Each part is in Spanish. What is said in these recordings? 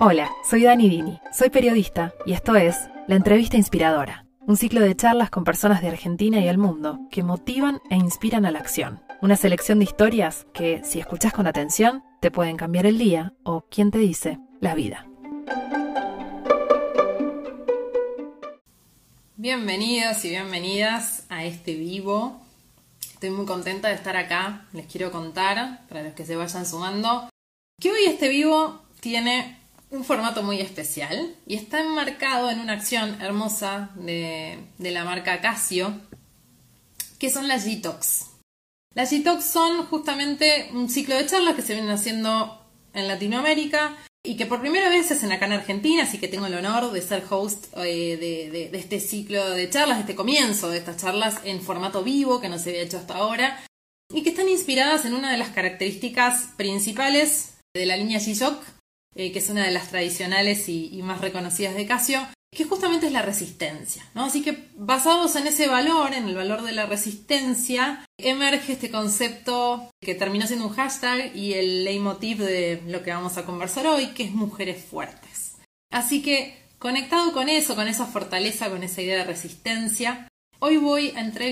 Hola, soy Dani Dini, soy periodista y esto es La Entrevista Inspiradora, un ciclo de charlas con personas de Argentina y el mundo que motivan e inspiran a la acción. Una selección de historias que, si escuchás con atención, te pueden cambiar el día o, quién te dice, la vida. Bienvenidos y bienvenidas a este vivo. Estoy muy contenta de estar acá. Les quiero contar, para los que se vayan sumando, que hoy este vivo tiene un formato muy especial y está enmarcado en una acción hermosa de la marca Casio, que son las G-Talks. Las G-Talks son justamente un ciclo de charlas que se vienen haciendo en Latinoamérica y que por primera vez se hacen acá en Argentina, así que tengo el honor de ser host de este ciclo de charlas, de este comienzo de estas charlas en formato vivo que no se había hecho hasta ahora y que están inspiradas en una de las características principales de la línea G-Shock, que es una de las tradicionales y más reconocidas de Casio, que justamente es la resistencia, ¿no? Así que basados en ese valor, en el valor de la resistencia, emerge este concepto que terminó siendo un hashtag y el leitmotiv de lo que vamos a conversar hoy, que es mujeres fuertes. Así que, conectado con eso, con esa fortaleza, con esa idea de resistencia, hoy voy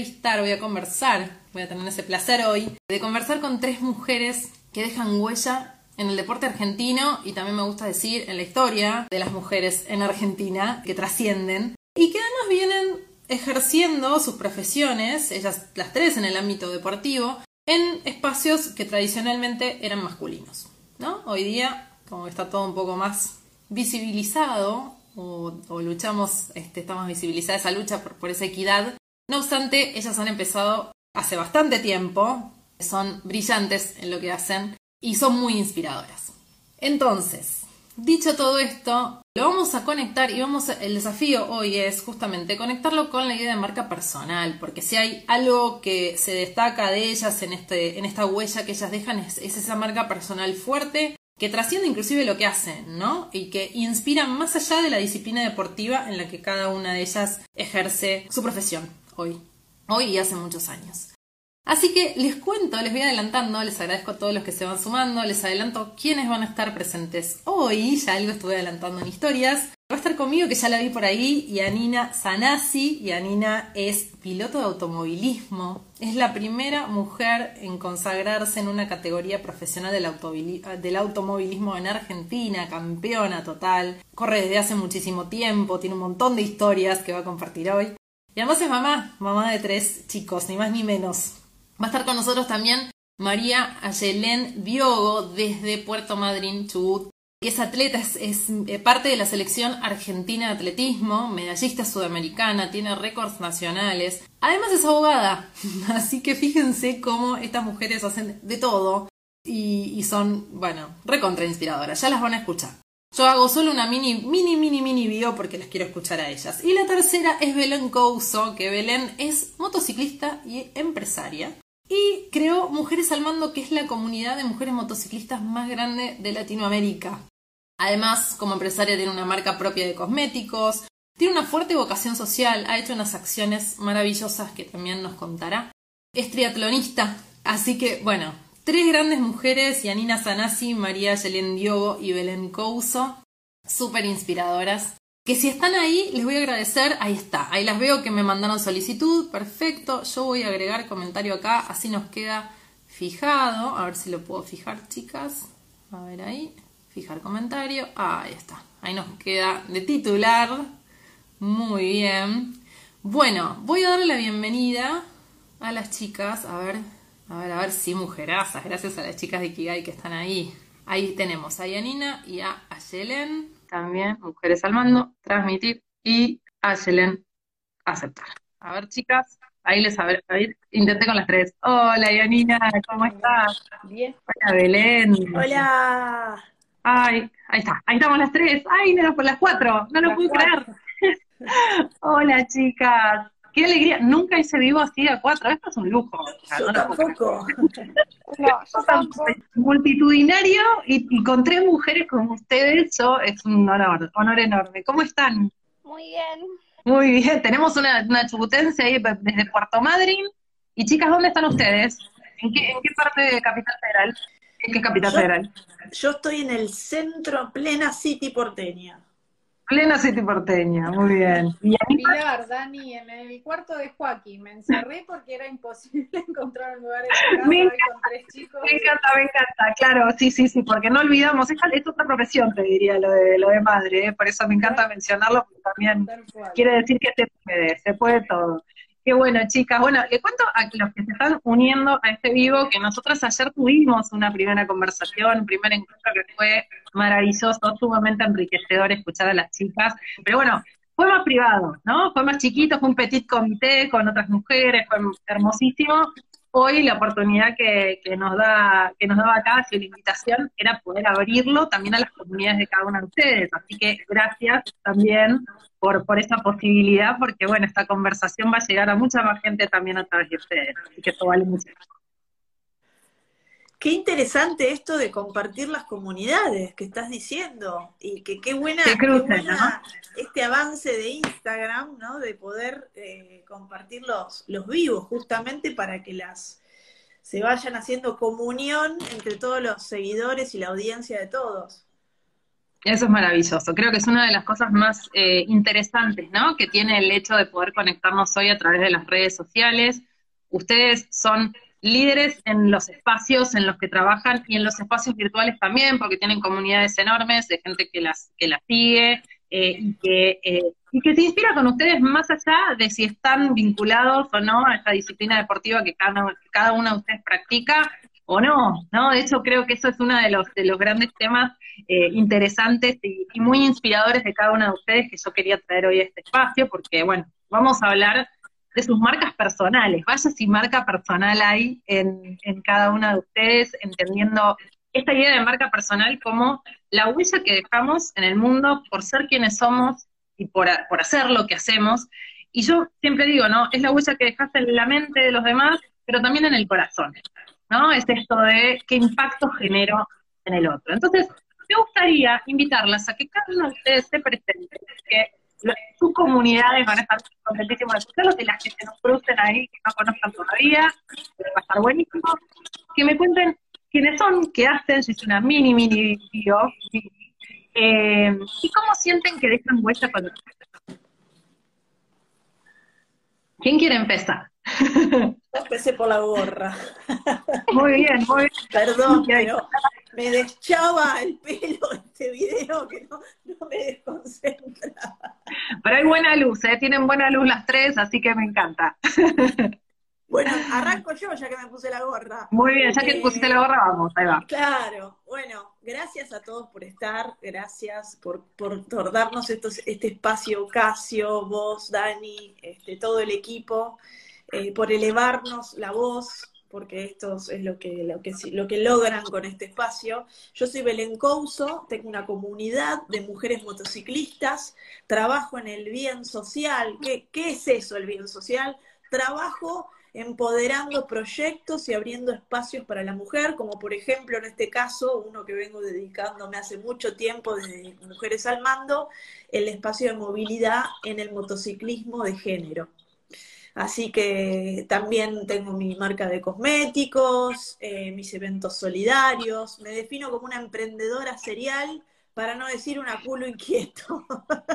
a conversar, voy a tener ese placer hoy, de conversar con 3 mujeres que dejan huella en el deporte argentino y también me gusta decir en la historia de las mujeres en Argentina, que trascienden y que además vienen ejerciendo sus profesiones, ellas las 3 en el ámbito deportivo, en espacios que tradicionalmente eran masculinos, ¿no? Hoy día, como está todo un poco más visibilizado o luchamos, está más visibilizada esa lucha por esa equidad, no obstante, ellas han empezado hace bastante tiempo, son brillantes en lo que hacen y son muy inspiradoras. Entonces, dicho todo esto, lo vamos a conectar y el desafío hoy es justamente conectarlo con la idea de marca personal, porque si hay algo que se destaca de ellas en esta huella que ellas dejan es esa marca personal fuerte que trasciende inclusive lo que hacen, ¿no? Y que inspira más allá de la disciplina deportiva en la que cada una de ellas ejerce su profesión hoy y hace muchos años. Así que les cuento, les voy adelantando, les agradezco a todos los que se van sumando, les adelanto quiénes van a estar presentes hoy, ya algo estuve adelantando en historias. Va a estar conmigo, que ya la vi por ahí, Yanina Sanasi. Yanina es piloto de automovilismo, es la primera mujer en consagrarse en una categoría profesional del automovilismo en Argentina, campeona total, corre desde hace muchísimo tiempo, tiene un montón de historias que va a compartir hoy. Y además es mamá de 3 chicos, ni más ni menos. Va a estar con nosotros también María Ayelén Diogo desde Puerto Madryn, Chubut, que es atleta, es parte de la selección argentina de atletismo, medallista sudamericana, tiene récords nacionales. Además es abogada, así que fíjense cómo estas mujeres hacen de todo y son, recontra inspiradoras, ya las van a escuchar. Yo hago solo una mini bio porque las quiero escuchar a ellas. Y la tercera es Belén Couso, que Belén es motociclista y empresaria. Y creó Mujeres al Mando, que es la comunidad de mujeres motociclistas más grande de Latinoamérica. Además, como empresaria tiene una marca propia de cosméticos, tiene una fuerte vocación social, ha hecho unas acciones maravillosas que también nos contará. Es triatlonista, así que 3 grandes mujeres, Yanina Sanasi, María Ayelén Diogo y Belén Couso, súper inspiradoras, que si están ahí les voy a agradecer. Ahí está, ahí las veo que me mandaron solicitud, perfecto, yo voy a agregar comentario acá, así nos queda fijado, a ver si lo puedo fijar, chicas, a ver ahí, fijar comentario, ahí está, ahí nos queda de titular, muy bien. Bueno, voy a darle la bienvenida a las chicas, a ver si mujerazas, gracias a las chicas de Ikigai que están ahí. Ahí tenemos a Yanina y a Ayelén, también Mujeres al Mando, transmitir y Ayelén aceptar. A ver, chicas, ahí intenté con las 3. Hola Yanina, ¿cómo estás? Bien. Hola Belén. Hola. Ay, ahí estamos las 3. Ay, no, por las 4, no lo Las puedo creer. 4. Hola chicas, qué alegría, nunca hice vivo así a 4, esto es un lujo. O sea, Yo no lo puedo creer. tampoco. No, yo tampoco. Multitudinario y con 3 mujeres como ustedes, es un honor enorme. ¿Cómo están? Muy bien. Muy bien, tenemos una chubutense ahí desde Puerto Madryn. Y chicas, ¿dónde están ustedes? ¿En qué parte de Capital Federal? ¿En qué Capital Yo, Federal? Yo estoy en el centro, plena City porteña. Plena City porteña, muy bien. ¿Y Pilar, Dani, en el cuarto de Joaquín me encerré porque era imposible encontrar un lugar en la casa Me hoy con 3 chicos. me encanta, claro, sí, porque no olvidamos, es otra profesión, te diría, lo de madre, por eso me encanta mencionarlo, porque también Tal cual. quiere decir que se puede todo. Qué bueno, chicas. Bueno, le cuento a los que se están uniendo a este vivo que nosotros ayer tuvimos una primera conversación, un primer encuentro que fue maravilloso, sumamente enriquecedor escuchar a las chicas, pero bueno, fue más privado, ¿no? Fue más chiquito, fue un petit comité con otras mujeres, fue hermosísimo. Hoy la oportunidad que nos daba acá, si la invitación era poder abrirlo también a las comunidades de cada una de ustedes. Así que gracias también por esa posibilidad, porque bueno, esta conversación va a llegar a mucha más gente también a través de ustedes. Así que eso vale mucho. Qué interesante esto de compartir las comunidades que estás diciendo. Y que qué buena, Que cruce, ¿no? este avance de Instagram, ¿no? De poder compartir los vivos, justamente para que se vayan haciendo comunión entre todos los seguidores y la audiencia de todos. Eso es maravilloso. Creo que es una de las cosas más interesantes, ¿no? Que tiene el hecho de poder conectarnos hoy a través de las redes sociales. Ustedes son líderes en los espacios en los que trabajan y en los espacios virtuales también, porque tienen comunidades enormes de gente que las sigue y que se inspira con ustedes más allá de si están vinculados o no a esta disciplina deportiva que cada una de ustedes practica o no, ¿no? De hecho, creo que eso es uno de los grandes temas interesantes y muy inspiradores de cada una de ustedes que yo quería traer hoy a este espacio, porque, bueno, vamos a hablar de sus marcas personales. Vaya si marca personal hay en cada una de ustedes, entendiendo esta idea de marca personal como la huella que dejamos en el mundo por ser quienes somos y por hacer lo que hacemos. Y yo siempre digo, ¿no? Es la huella que dejaste en la mente de los demás, pero también en el corazón, ¿no? Es esto de qué impacto genero en el otro. Entonces, me gustaría invitarlas a que cada uno de ustedes se presente, que sus comunidades van a estar contentísimos de escucharlos y las que se nos crucen ahí, que no conozcan todavía, va a estar buenísimo, que me cuenten quiénes son, qué hacen, si es una mini video, y cómo sienten que dejan huella con el... ¿Quién quiere empezar? Empecé por la gorra. Muy bien, muy bien. Perdón, pero me deschaba el pelo este video que no me desconcentra. Pero hay buena luz, tienen buena luz las tres, así que me encanta. Bueno, arranco yo ya que me puse la gorra. Muy bien, ya que pusiste la gorra, vamos, ahí va. Claro, bueno, gracias a todos por estar, gracias por darnos este espacio, Casio, vos, Dani, todo el equipo, por elevarnos la voz, porque esto es lo que logran con este espacio. Yo soy Belén Couso, tengo una comunidad de mujeres motociclistas, trabajo en el bien social. ¿Qué es eso, el bien social? Trabajo empoderando proyectos y abriendo espacios para la mujer, como por ejemplo en este caso, uno que vengo dedicándome hace mucho tiempo desde Mujeres al Mando, el espacio de movilidad en el motociclismo de género. Así que también tengo mi marca de cosméticos, mis eventos solidarios, me defino como una emprendedora serial, para no decir una culo inquieto.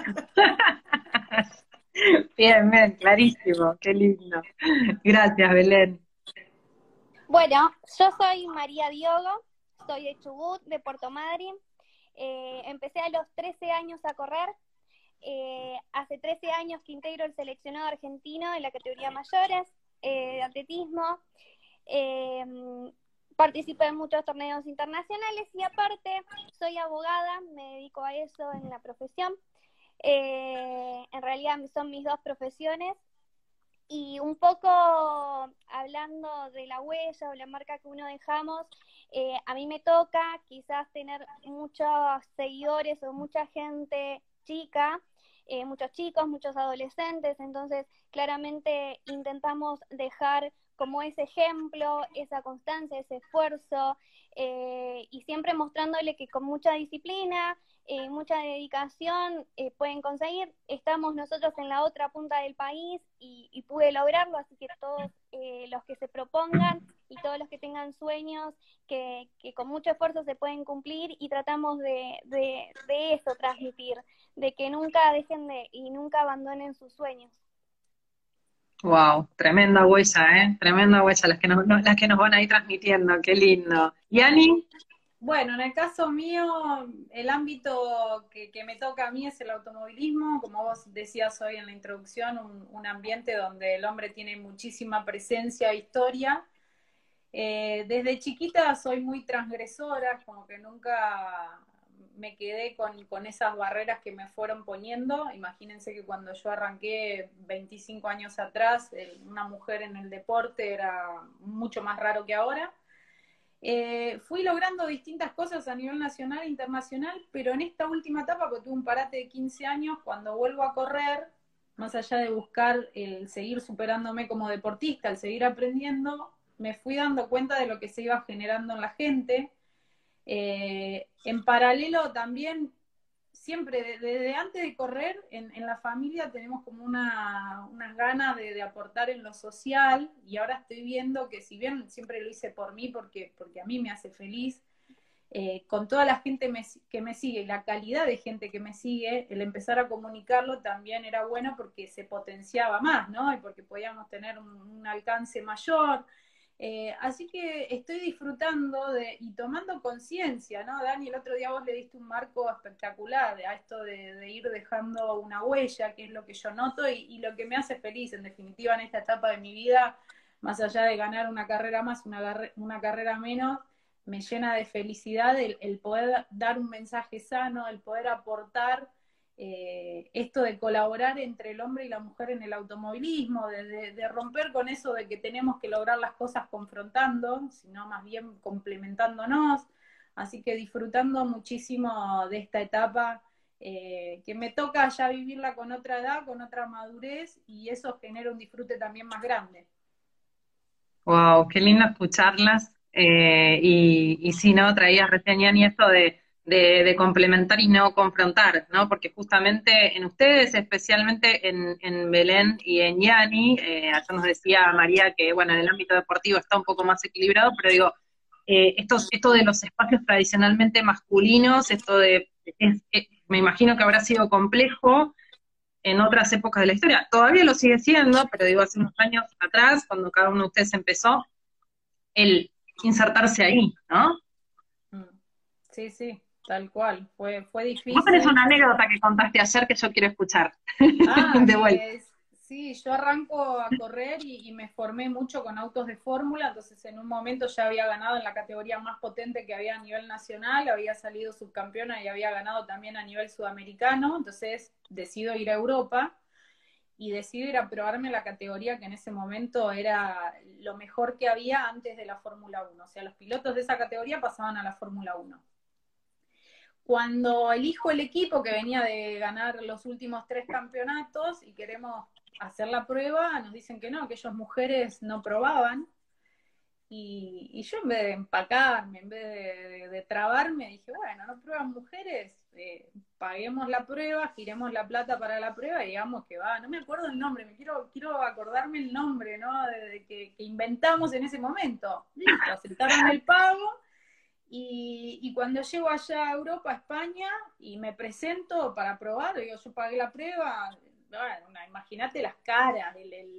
Bien, bien, clarísimo, qué lindo. Gracias, Belén. Bueno, yo soy María Diogo, soy de Chubut, de Puerto Madryn. Empecé a los 13 años a correr. Hace 13 años que integro el seleccionado argentino en la categoría mayores de atletismo. Participé en muchos torneos internacionales y aparte soy abogada, me dedico a eso en la profesión. En realidad son mis dos profesiones. Y un poco hablando de la huella o la marca que uno dejamos, a mí me toca quizás tener muchos seguidores o mucha gente chica, muchos chicos, muchos adolescentes, entonces claramente intentamos dejar como ese ejemplo, esa constancia, ese esfuerzo, y siempre mostrándole que con mucha disciplina, mucha dedicación pueden conseguir. Estamos nosotros en la otra punta del país y pude lograrlo, así que todos los que se propongan y todos los que tengan sueños que con mucho esfuerzo se pueden cumplir, y tratamos de eso transmitir, de que nunca dejen y nunca abandonen sus sueños. Wow, tremenda huella, ¿eh? Tremenda huella las que nos van a ir transmitiendo, qué lindo. ¿Y Ani? Bueno, en el caso mío, el ámbito que me toca a mí es el automovilismo. Como vos decías hoy en la introducción, un ambiente donde el hombre tiene muchísima presencia e historia. Desde chiquita soy muy transgresora, como que nunca me quedé con esas barreras que me fueron poniendo. Imagínense que cuando yo arranqué 25 años atrás, una mujer en el deporte era mucho más raro que ahora. Fui logrando distintas cosas a nivel nacional e internacional, pero en esta última etapa, porque tuve un parate de 15 años, cuando vuelvo a correr, más allá de buscar el seguir superándome como deportista, el seguir aprendiendo, me fui dando cuenta de lo que se iba generando en la gente. En paralelo también, siempre desde antes de correr, en la familia tenemos como unas ganas de aportar en lo social, y ahora estoy viendo que, si bien siempre lo hice por mí, porque a mí me hace feliz, con toda la gente que me sigue y la calidad de gente que me sigue, el empezar a comunicarlo también era bueno porque se potenciaba más, ¿no? Y porque podíamos tener un alcance mayor. Así que estoy disfrutando y tomando conciencia, ¿no? Dani, el otro día vos le diste un marco espectacular a esto de ir dejando una huella, que es lo que yo noto y lo que me hace feliz, en definitiva, en esta etapa de mi vida, más allá de ganar una carrera más, una carrera menos, me llena de felicidad el poder dar un mensaje sano, el poder aportar esto de colaborar entre el hombre y la mujer en el automovilismo, de romper con eso de que tenemos que lograr las cosas confrontando, sino más bien complementándonos. Así que disfrutando muchísimo de esta etapa, que me toca ya vivirla con otra edad, con otra madurez, y eso genera un disfrute también más grande. Wow, qué lindo escucharlas. Y sí, ¿no? Traías recién, Yani, esto de complementar y no confrontar, ¿no? Porque justamente en ustedes, especialmente en Belén y en Yani, ayer nos decía María que, bueno, en el ámbito deportivo está un poco más equilibrado, pero digo, esto de los espacios tradicionalmente masculinos, me imagino que habrá sido complejo en otras épocas de la historia. Todavía lo sigue siendo, pero digo, hace unos años atrás, cuando cada uno de ustedes empezó, el insertarse ahí, ¿no? Sí, sí, tal cual. Fue Vos tenés difícil. una anécdota que contaste ayer que yo quiero escuchar. De vuelta. Sí, yo arranco a correr y me formé mucho con autos de fórmula, entonces en un momento ya había ganado en la categoría más potente que había a nivel nacional, había salido subcampeona y había ganado también a nivel sudamericano, entonces decido ir a Europa y decido ir a probarme la categoría que en ese momento era lo mejor que había antes de la Fórmula 1, o sea, los pilotos de esa categoría pasaban a la Fórmula 1. Cuando elijo el equipo que venía de ganar los últimos 3 campeonatos y queremos hacer la prueba, nos dicen que no, que ellos mujeres no probaban. Y yo, en vez de empacarme, en vez de trabarme, dije, bueno, no prueban mujeres, paguemos la prueba, giremos la plata para la prueba y digamos que va. No me acuerdo el nombre, quiero acordarme el nombre, ¿no? Que inventamos en ese momento. Listo, aceptaron el pago. Y cuando llego allá a Europa, a España, y me presento para probar, digo, yo pagué la prueba, bueno, imagínate las caras,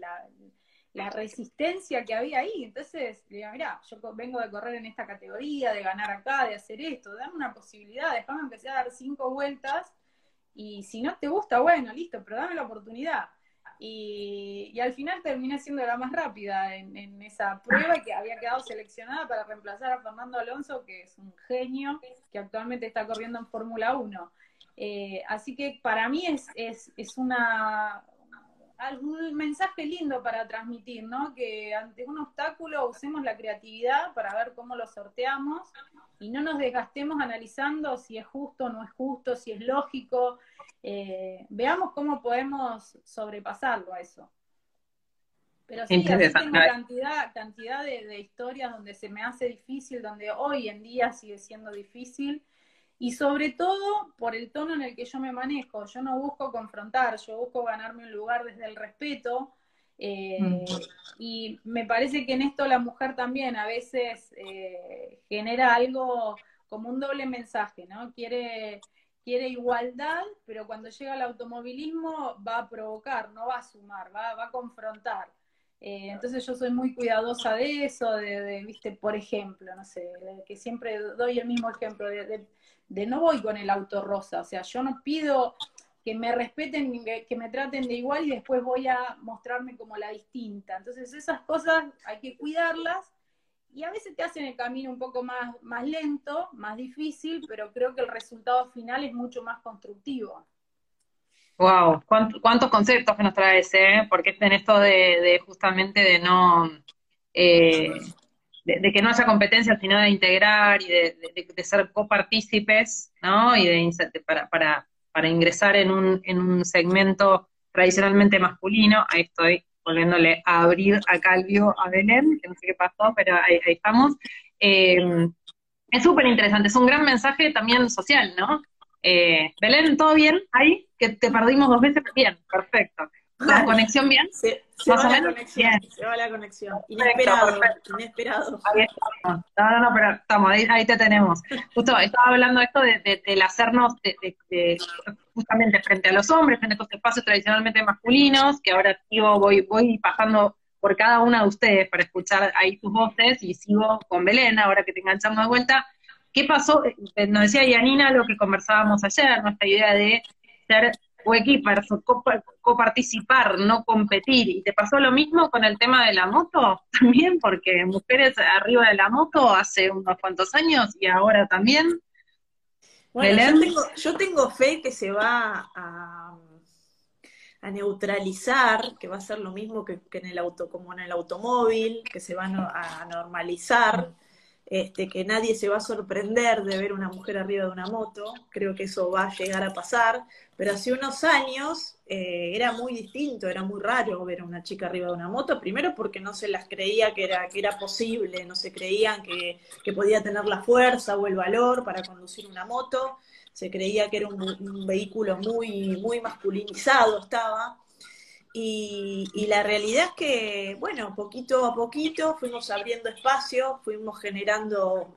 la resistencia que había ahí. Entonces, le digo, mirá, yo vengo de correr en esta categoría, de ganar acá, de hacer esto, dame una posibilidad, déjame empezar a dar 5 vueltas, y si no te gusta, bueno, listo, pero dame la oportunidad. Y al final terminé siendo la más rápida en esa prueba, y que había quedado seleccionada para reemplazar a Fernando Alonso, que es un genio, que actualmente está corriendo en Fórmula 1. Así que para mí es un mensaje lindo para transmitir, ¿no? Que ante un obstáculo usemos la creatividad para ver cómo lo sorteamos y no nos desgastemos analizando si es justo o no es justo, si es lógico. Veamos cómo podemos sobrepasarlo a eso. Pero sí, así tengo cantidad de historias donde se me hace difícil, donde hoy en día sigue siendo difícil, y sobre todo por el tono en el que yo me manejo. Yo no busco confrontar, yo busco ganarme un lugar desde el respeto, Eh, y me parece que en esto la mujer también a veces genera algo como un doble mensaje, ¿no? Quiere igualdad, pero cuando llega al automovilismo va a provocar, no va a sumar, va a confrontar. Entonces yo soy muy cuidadosa de eso, viste, por ejemplo, no sé, que siempre doy el mismo ejemplo, de no voy con el auto rosa, o sea, yo no pido que me respeten, que me traten de igual y después voy a mostrarme como la distinta. Entonces esas cosas hay que cuidarlas y a veces te hacen el camino un poco más lento, más difícil, pero creo que el resultado final es mucho más constructivo. Wow, cuántos conceptos que nos traes, ¿eh? Porque en esto de justamente de no, eh, de que no haya competencia, sino de integrar y de ser copartícipes, ¿no? Y para ingresar en un segmento tradicionalmente masculino, ahí estoy volviéndole a abrir acá el vivo a Belén, que no sé qué pasó, pero ahí estamos. Eh, es súper interesante, es un gran mensaje también social, ¿no? Belén, ¿todo bien ahí? Que te perdimos 2 veces. Bien, perfecto. ¿La Dale. conexión bien? Se ¿Más va o la menos? conexión, Bien, se va la conexión. perfecto, Inesperado, perfecto. inesperado. Ahí estamos. No, pero estamos, ahí te tenemos. Justo estaba hablando esto del hacernos justamente frente a los hombres, frente a estos espacios tradicionalmente masculinos, que ahora sigo, voy pasando por cada una de ustedes para escuchar ahí sus voces y sigo con Belén, ahora que te enganchamos de vuelta. ¿Qué pasó? Nos decía Yanina lo que conversábamos ayer, nuestra idea de ser coequippers, o coparticipar, no competir. ¿Y te pasó lo mismo con el tema de la moto? También, porque mujeres arriba de la moto hace unos cuantos años y ahora también. Bueno, Belén. yo tengo fe que se va a neutralizar, que va a ser lo mismo que en el auto, como en el automóvil, que se va a normalizar, que nadie se va a sorprender de ver una mujer arriba de una moto, creo que eso va a llegar a pasar, pero hace unos años era muy distinto, era muy raro ver a una chica arriba de una moto, primero porque no se las creía que era posible, no se creían que podía tener la fuerza o el valor para conducir una moto, se creía que era un vehículo muy masculinizado estaba, y la realidad es que, bueno, poquito a poquito fuimos abriendo espacio, fuimos generando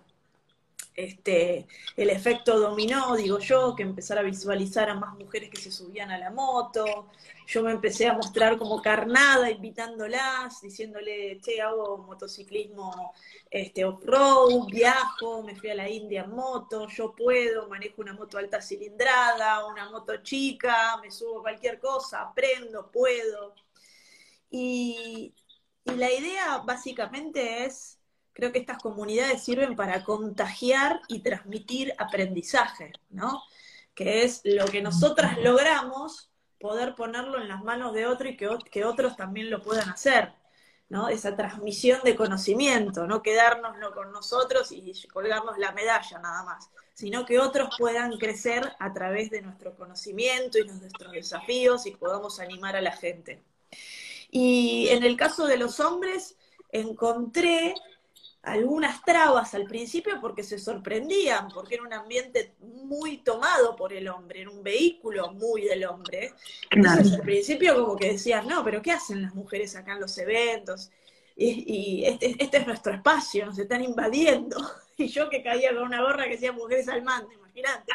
el efecto dominó, digo yo, que empezar a visualizar a más mujeres que se subían a la moto. Yo me empecé a mostrar como carnada, invitándolas, diciéndole, che, hago motociclismo off-road, viajo, me fui a la India en moto, yo puedo, manejo una moto alta cilindrada, una moto chica, me subo a cualquier cosa, aprendo, puedo. Y, y la idea básicamente es, creo que estas comunidades sirven para contagiar y transmitir aprendizaje, ¿no? Que es lo que nosotras logramos, poder ponerlo en las manos de otro y que otros también lo puedan hacer, ¿no? Esa transmisión de conocimiento, no quedárnoslo con nosotros y colgarnos la medalla nada más, sino que otros puedan crecer a través de nuestro conocimiento y nuestros desafíos y podamos animar a la gente. Y en el caso de los hombres, encontré algunas trabas al principio porque se sorprendían, porque era un ambiente muy tomado por el hombre, era un vehículo muy del hombre. Entonces al principio como que decías, no, pero ¿qué hacen las mujeres acá en los eventos? Y este es nuestro espacio, nos están invadiendo. Y yo que caía con una gorra que decía mujeres al mando, imagínate.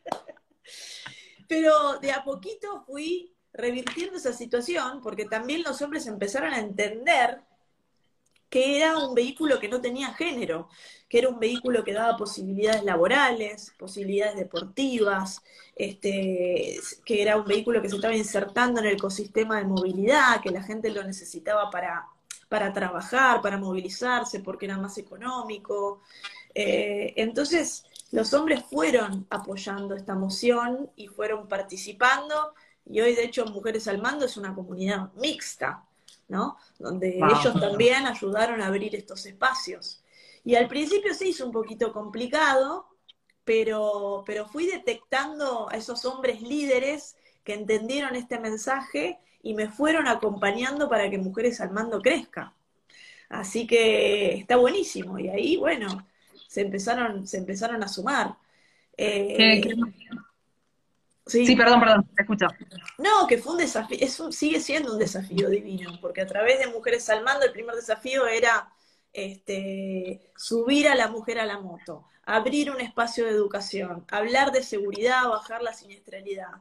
Pero de a poquito fui revirtiendo esa situación, porque también los hombres empezaron a entender que era un vehículo que no tenía género, que era un vehículo que daba posibilidades laborales, posibilidades deportivas, que era un vehículo que se estaba insertando en el ecosistema de movilidad, que la gente lo necesitaba para trabajar, para movilizarse, porque era más económico. Entonces, los hombres fueron apoyando esta moción y fueron participando, y hoy de hecho Mujeres al Mando es una comunidad mixta, ¿no? Donde ellos también ayudaron a abrir estos espacios. Y al principio se hizo un poquito complicado, pero fui detectando a esos hombres líderes que entendieron este mensaje y me fueron acompañando para que Mujeres al Mando crezca. Así que está buenísimo. Y ahí, bueno, se empezaron a sumar. ¿Qué? Sí, Sí. perdón, te escucho. No, que fue un desafío, sigue siendo un desafío divino, porque a través de Mujeres al Mando el primer desafío era subir a la mujer a la moto, abrir un espacio de educación, hablar de seguridad, bajar la siniestralidad,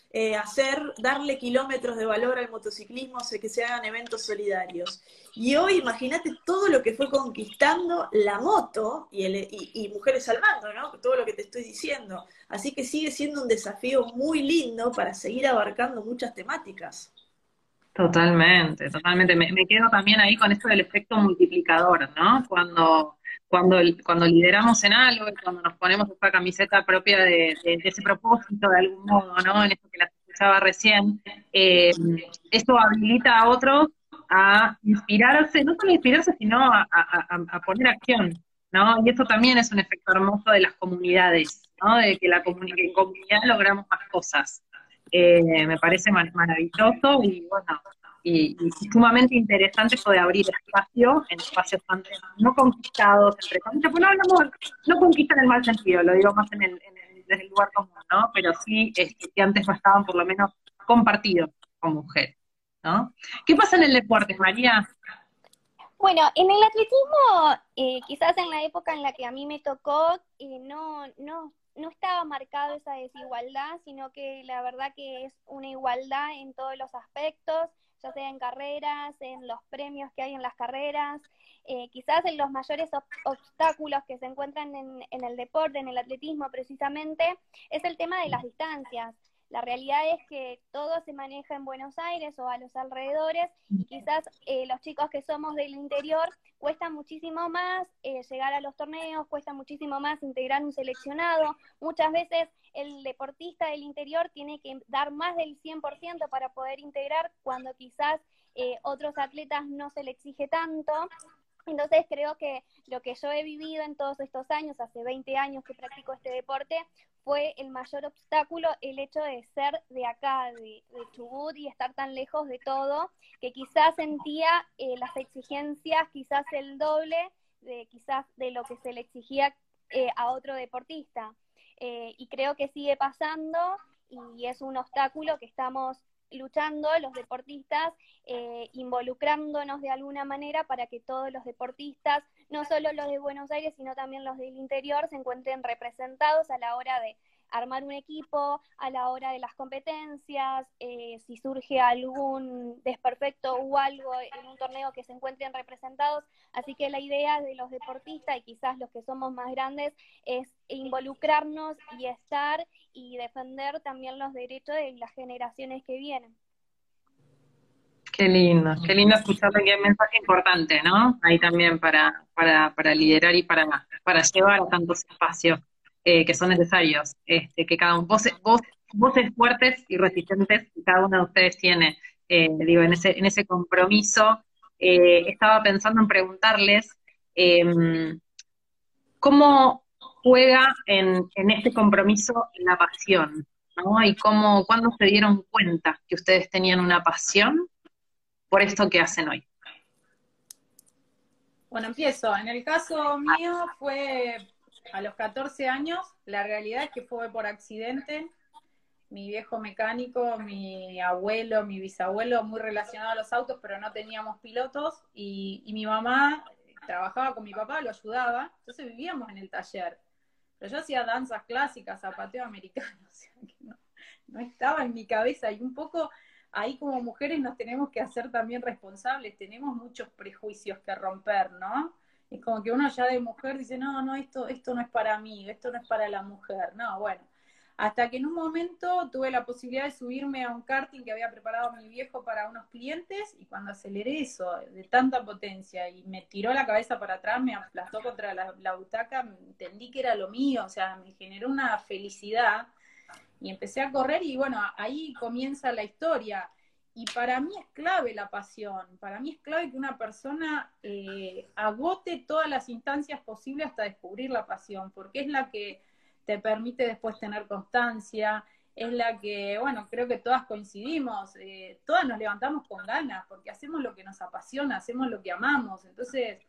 darle kilómetros de valor al motociclismo, que se hagan eventos solidarios. Y hoy imagínate todo lo que fue conquistando la moto y Mujeres al Mando, ¿no? Todo lo que te estoy diciendo. Así que sigue siendo un desafío muy lindo para seguir abarcando muchas temáticas. Totalmente, totalmente. Me quedo también ahí con esto del efecto multiplicador, ¿no? Cuando lideramos en algo y cuando nos ponemos esta camiseta propia de ese propósito de algún modo, ¿no? En esto que la escuchaba recién, eso habilita a otros a inspirarse, no solo a inspirarse, sino a poner acción, ¿no? Y esto también es un efecto hermoso de las comunidades, ¿no? De que que en comunidad logramos más cosas. Me parece maravilloso y bueno, y sumamente interesante esto de abrir espacio en espacios antes no conquistados, entre comillas, pues no hablamos, no conquistar en el mal sentido, lo digo más desde el lugar común, ¿no? Pero sí que antes no estaban por lo menos compartidos con mujeres, ¿no? ¿Qué pasa en el deporte, María? Bueno, en el atletismo, quizás en la época en la que a mí me tocó, no estaba marcada esa desigualdad, sino que la verdad que es una igualdad en todos los aspectos, ya sea en carreras, en los premios que hay en las carreras, quizás en los mayores obstáculos que se encuentran en el deporte, en el atletismo precisamente, es el tema de las distancias. La realidad es que todo se maneja en Buenos Aires o a los alrededores y quizás los chicos que somos del interior cuesta muchísimo más llegar a los torneos, cuesta muchísimo más integrar un seleccionado. Muchas veces el deportista del interior tiene que dar más del 100% para poder integrar cuando quizás otros atletas no se le exige tanto. Entonces creo que lo que yo he vivido en todos estos años, hace 20 años que practico este deporte, fue el mayor obstáculo el hecho de ser de acá, de Chubut y estar tan lejos de todo, que quizás sentía las exigencias quizás el doble quizás de lo que se le exigía a otro deportista. Y creo que sigue pasando y es un obstáculo que estamos luchando los deportistas, involucrándonos de alguna manera para que todos los deportistas, no solo los de Buenos Aires, sino también los del interior, se encuentren representados a la hora de armar un equipo, a la hora de las competencias, si surge algún desperfecto o algo en un torneo, que se encuentren representados. Así que la idea de los deportistas y quizás los que somos más grandes es involucrarnos y estar y defender también los derechos de las generaciones que vienen. Qué lindo escucharle, qué mensaje importante, ¿no? Ahí también para liderar y para llevar a tantos espacios que son necesarios, que cada uno, voces fuertes y resistentes que cada uno de ustedes tiene, digo, en ese compromiso. Estaba pensando en preguntarles cómo juega en este compromiso la pasión, ¿no? Y cuándo se dieron cuenta que ustedes tenían una pasión por esto que hacen hoy. Bueno, empiezo. En el caso mío fue a los 14 años. La realidad es que fue por accidente. Mi viejo mecánico, mi abuelo, mi bisabuelo, muy relacionado a los autos, pero no teníamos pilotos. Y mi mamá trabajaba con mi papá, lo ayudaba. Entonces vivíamos en el taller. Pero yo hacía danzas clásicas, zapateo americano. O sea que no estaba en mi cabeza. Y un poco ahí como mujeres nos tenemos que hacer también responsables, tenemos muchos prejuicios que romper, ¿no? Es como que uno ya de mujer dice, no, esto no es para mí, esto no es para la mujer, no, bueno. Hasta que en un momento tuve la posibilidad de subirme a un karting que había preparado mi viejo para unos clientes, y cuando aceleré eso de tanta potencia y me tiró la cabeza para atrás, me aplastó contra la butaca, entendí que era lo mío, o sea, me generó una felicidad. Y empecé a correr y bueno, ahí comienza la historia. Y para mí es clave la pasión, para mí es clave que una persona agote todas las instancias posibles hasta descubrir la pasión, porque es la que te permite después tener constancia, es la que, bueno, creo que todas coincidimos, todas nos levantamos con ganas, porque hacemos lo que nos apasiona, hacemos lo que amamos, entonces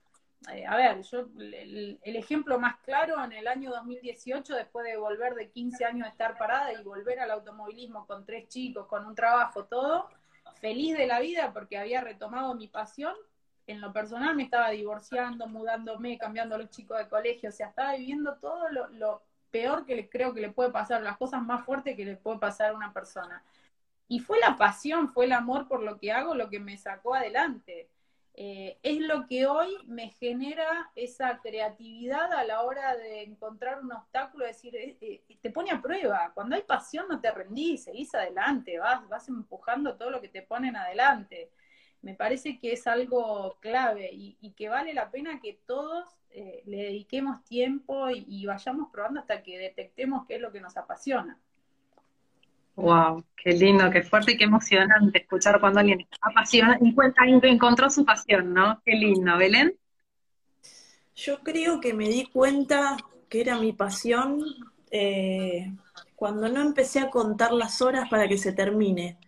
a ver, yo el ejemplo más claro en el año 2018, después de volver de 15 años de estar parada y volver al automovilismo con 3 chicos, con un trabajo, todo, feliz de la vida porque había retomado mi pasión. En lo personal me estaba divorciando, mudándome, cambiando a los chicos de colegio, o sea, estaba viviendo todo lo peor que creo que le puede pasar, las cosas más fuertes que le puede pasar a una persona. Y fue la pasión, fue el amor por lo que hago lo que me sacó adelante. Es lo que hoy me genera esa creatividad a la hora de encontrar un obstáculo, decir, te pone a prueba. Cuando hay pasión no te rendís, seguís adelante, vas empujando todo lo que te ponen adelante. Me parece que es algo clave y que vale la pena que todos le dediquemos tiempo y vayamos probando hasta que detectemos qué es lo que nos apasiona. Wow, qué lindo, qué fuerte y qué emocionante escuchar cuando alguien está apasionado, encontró su pasión, ¿no? Qué lindo. ¿Belén? Yo creo que me di cuenta que era mi pasión cuando no empecé a contar las horas para que se termine.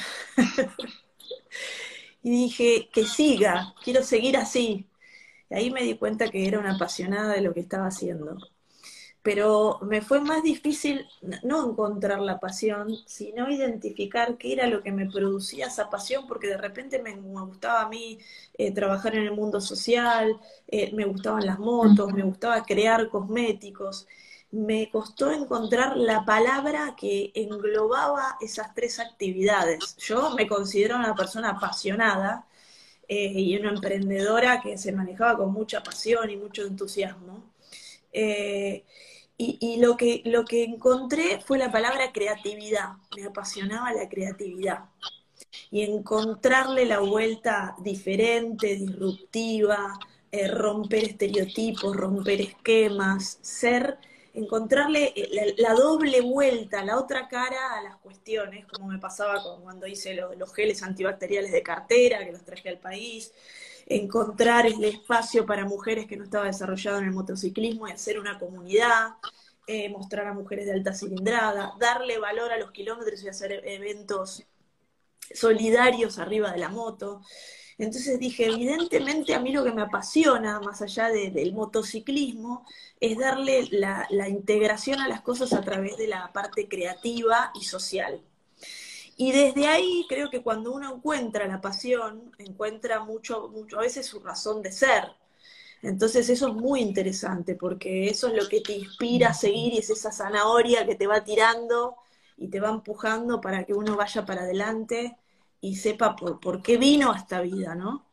Y dije, que siga, quiero seguir así. Y ahí me di cuenta que era una apasionada de lo que estaba haciendo. Pero me fue más difícil no encontrar la pasión, sino identificar qué era lo que me producía esa pasión, porque de repente me gustaba a mí trabajar en el mundo social, me gustaban las motos, me gustaba crear cosméticos. Me costó encontrar la palabra que englobaba esas tres actividades. Yo me considero una persona apasionada y una emprendedora que se manejaba con mucha pasión y mucho entusiasmo. Eh, y lo que encontré fue la palabra creatividad. Me apasionaba la creatividad. Y encontrarle la vuelta diferente, disruptiva, romper estereotipos, romper esquemas, encontrarle la doble vuelta, la otra cara a las cuestiones, como me pasaba cuando hice los geles antibacteriales de cartera, que los traje al país, encontrar el espacio para mujeres que no estaba desarrollado en el motociclismo y hacer una comunidad, mostrar a mujeres de alta cilindrada, darle valor a los kilómetros y hacer eventos solidarios arriba de la moto. Entonces dije, evidentemente a mí lo que me apasiona, más allá del motociclismo, es darle la integración a las cosas a través de la parte creativa y social. Y desde ahí creo que cuando uno encuentra la pasión, encuentra mucho, a veces su razón de ser. Entonces eso es muy interesante, porque eso es lo que te inspira a seguir y es esa zanahoria que te va tirando y te va empujando para que uno vaya para adelante y sepa por qué vino a esta vida, ¿no?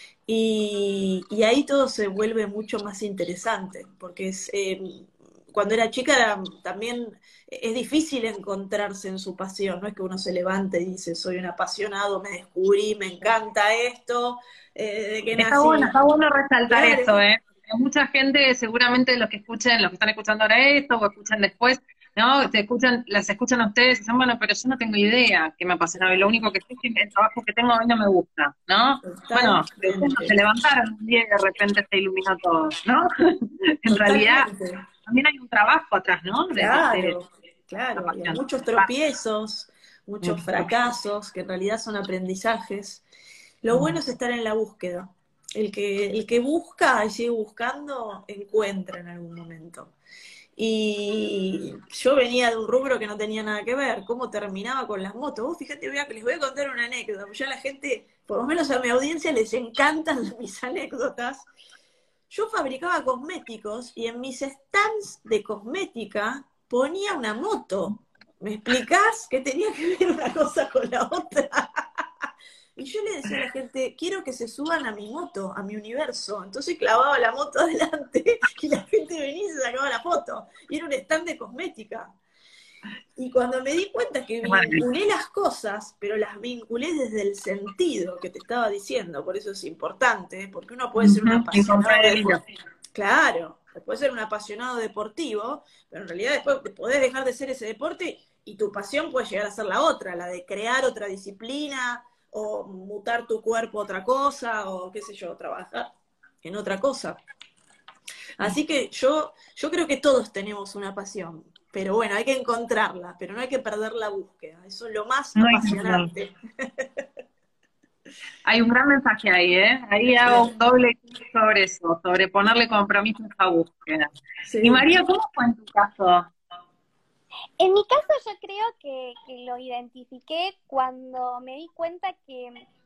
Y ahí todo se vuelve mucho más interesante, porque cuando era chica también es difícil encontrarse en su pasión, no es que uno se levante y dice, soy un apasionado, me descubrí, me encanta esto, de que nací. Está bueno resaltar Claro. eso, ¿eh? Porque mucha gente, seguramente los que están escuchando ahora esto, o escuchan después, ¿no? Las escuchan a ustedes y dicen, bueno, pero yo no tengo idea que me apasiona, y lo único que sé es que el trabajo que tengo hoy no me gusta, ¿no? Bueno, se levantaron un día y de repente se iluminó todo, ¿no? En realidad, también hay un trabajo atrás, ¿no? Claro, y hay muchos tropiezos, muchos fracasos, que en realidad son aprendizajes. Lo bueno es estar en la búsqueda. El que busca y sigue buscando, encuentra en algún momento. Y yo venía de un rubro que no tenía nada que ver, cómo terminaba con las motos. Vos fíjate, les voy a contar una anécdota, porque ya la gente, por lo menos a mi audiencia, les encantan mis anécdotas. Yo fabricaba cosméticos y en mis stands de cosmética ponía una moto. ¿Me explicás qué tenía que ver una cosa con la otra? Y yo le decía a la gente, quiero que se suban a mi moto, a mi universo. Entonces clavaba la moto adelante y la gente venía y se sacaba la foto. Y era un stand de cosmética. Y cuando me di cuenta que vinculé las cosas, pero las vinculé desde el sentido que te estaba diciendo, por eso es importante, porque uno puede ser un apasionado deportivo. Claro, puede ser un apasionado deportivo, pero en realidad después podés dejar de ser ese deporte y tu pasión puede llegar a ser la otra, la de crear otra disciplina, o mutar tu cuerpo a otra cosa, o qué sé yo, trabajar en otra cosa. Así que yo creo que todos tenemos una pasión, pero bueno, hay que encontrarla, pero no hay que perder la búsqueda, eso es lo más apasionante. Hay un gran mensaje ahí, ¿eh? Ahí hago un doble clic sobre eso, sobre ponerle compromiso a esa búsqueda. Y Sí. María, ¿cómo fue en tu caso? En mi caso yo creo que lo identifiqué cuando me di cuenta que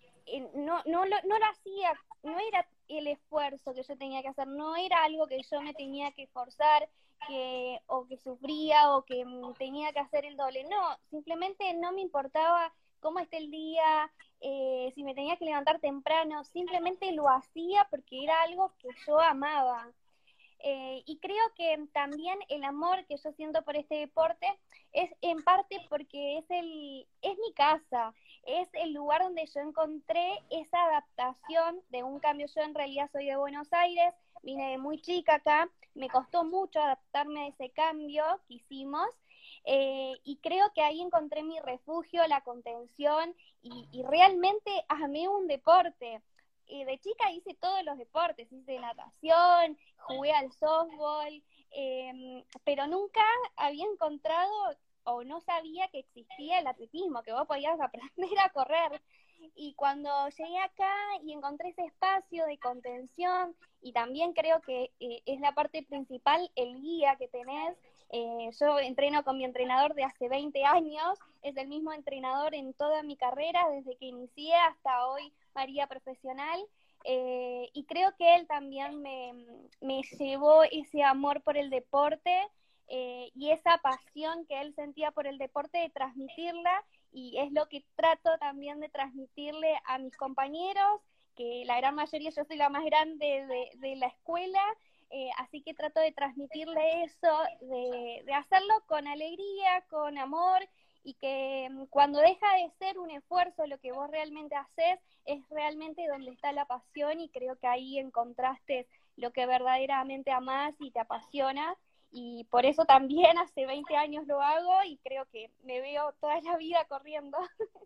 no lo hacía, no era el esfuerzo que yo tenía que hacer, no era algo que yo me tenía que forzar, o que sufría o que tenía que hacer el doble. No, simplemente no me importaba cómo esté el día, si me tenía que levantar temprano, simplemente lo hacía porque era algo que yo amaba. Y creo que también el amor que yo siento por este deporte es en parte porque es mi casa, es el lugar donde yo encontré esa adaptación de un cambio. Yo en realidad soy de Buenos Aires, vine de muy chica acá, me costó mucho adaptarme a ese cambio que hicimos, y creo que ahí encontré mi refugio, la contención, y realmente amé un deporte. De chica hice todos los deportes, hice natación, jugué al softball, pero nunca había encontrado o no sabía que existía el atletismo, que vos podías aprender a correr. Y cuando llegué acá y encontré ese espacio de contención, y también creo que es la parte principal, el guía que tenés. Yo entreno con mi entrenador de hace 20 años, es el mismo entrenador en toda mi carrera, desde que inicié hasta hoy, María Profesional. Y creo que él también me llevó ese amor por el deporte, y esa pasión que él sentía por el deporte, de transmitirla, y es lo que trato también de transmitirle a mis compañeros, que la gran mayoría, yo soy la más grande de la escuela, así que trato de transmitirle eso, de hacerlo con alegría, con amor, y que cuando deja de ser un esfuerzo lo que vos realmente haces, es realmente donde está la pasión, y creo que ahí encontraste lo que verdaderamente amás y te apasiona. Y por eso también hace 20 años lo hago, y creo que me veo toda la vida corriendo.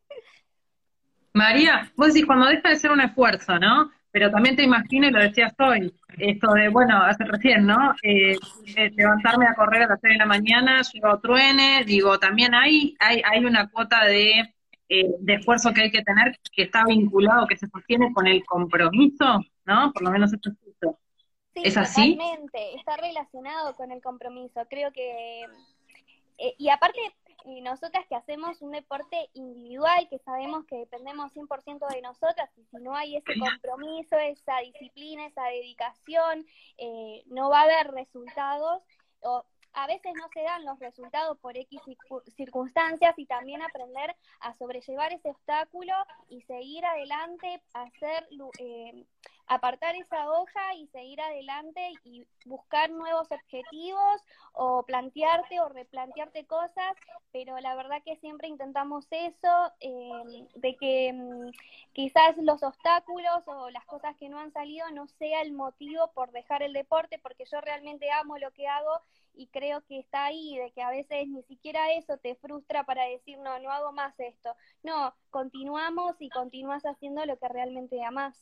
María, vos decís cuando deja de ser un esfuerzo, ¿no? Pero también te imagino, y lo decías hoy, esto de, bueno, hace recién, ¿no? Levantarme a correr a las 6 de la mañana, llego truene, digo, también hay una cuota de esfuerzo que hay que tener que está vinculado, que se sostiene con el compromiso, ¿no? Por lo menos esto es justo. Sí, ¿Es así? totalmente, está relacionado con el compromiso. Creo que, y aparte, nosotras que hacemos un deporte individual, que sabemos que dependemos 100% de nosotras, y si no hay ese compromiso, esa disciplina, esa dedicación, no va a haber resultados, o a veces no se dan los resultados por X circunstancias, y también aprender a sobrellevar ese obstáculo y seguir adelante, apartar esa hoja y seguir adelante y buscar nuevos objetivos, o plantearte o replantearte cosas, pero la verdad que siempre intentamos eso, de que quizás los obstáculos o las cosas que no han salido no sea el motivo por dejar el deporte, porque yo realmente amo lo que hago, y creo que está ahí, de que a veces ni siquiera eso te frustra para decir, no, no hago más esto. No, continuamos y continúas haciendo lo que realmente amás.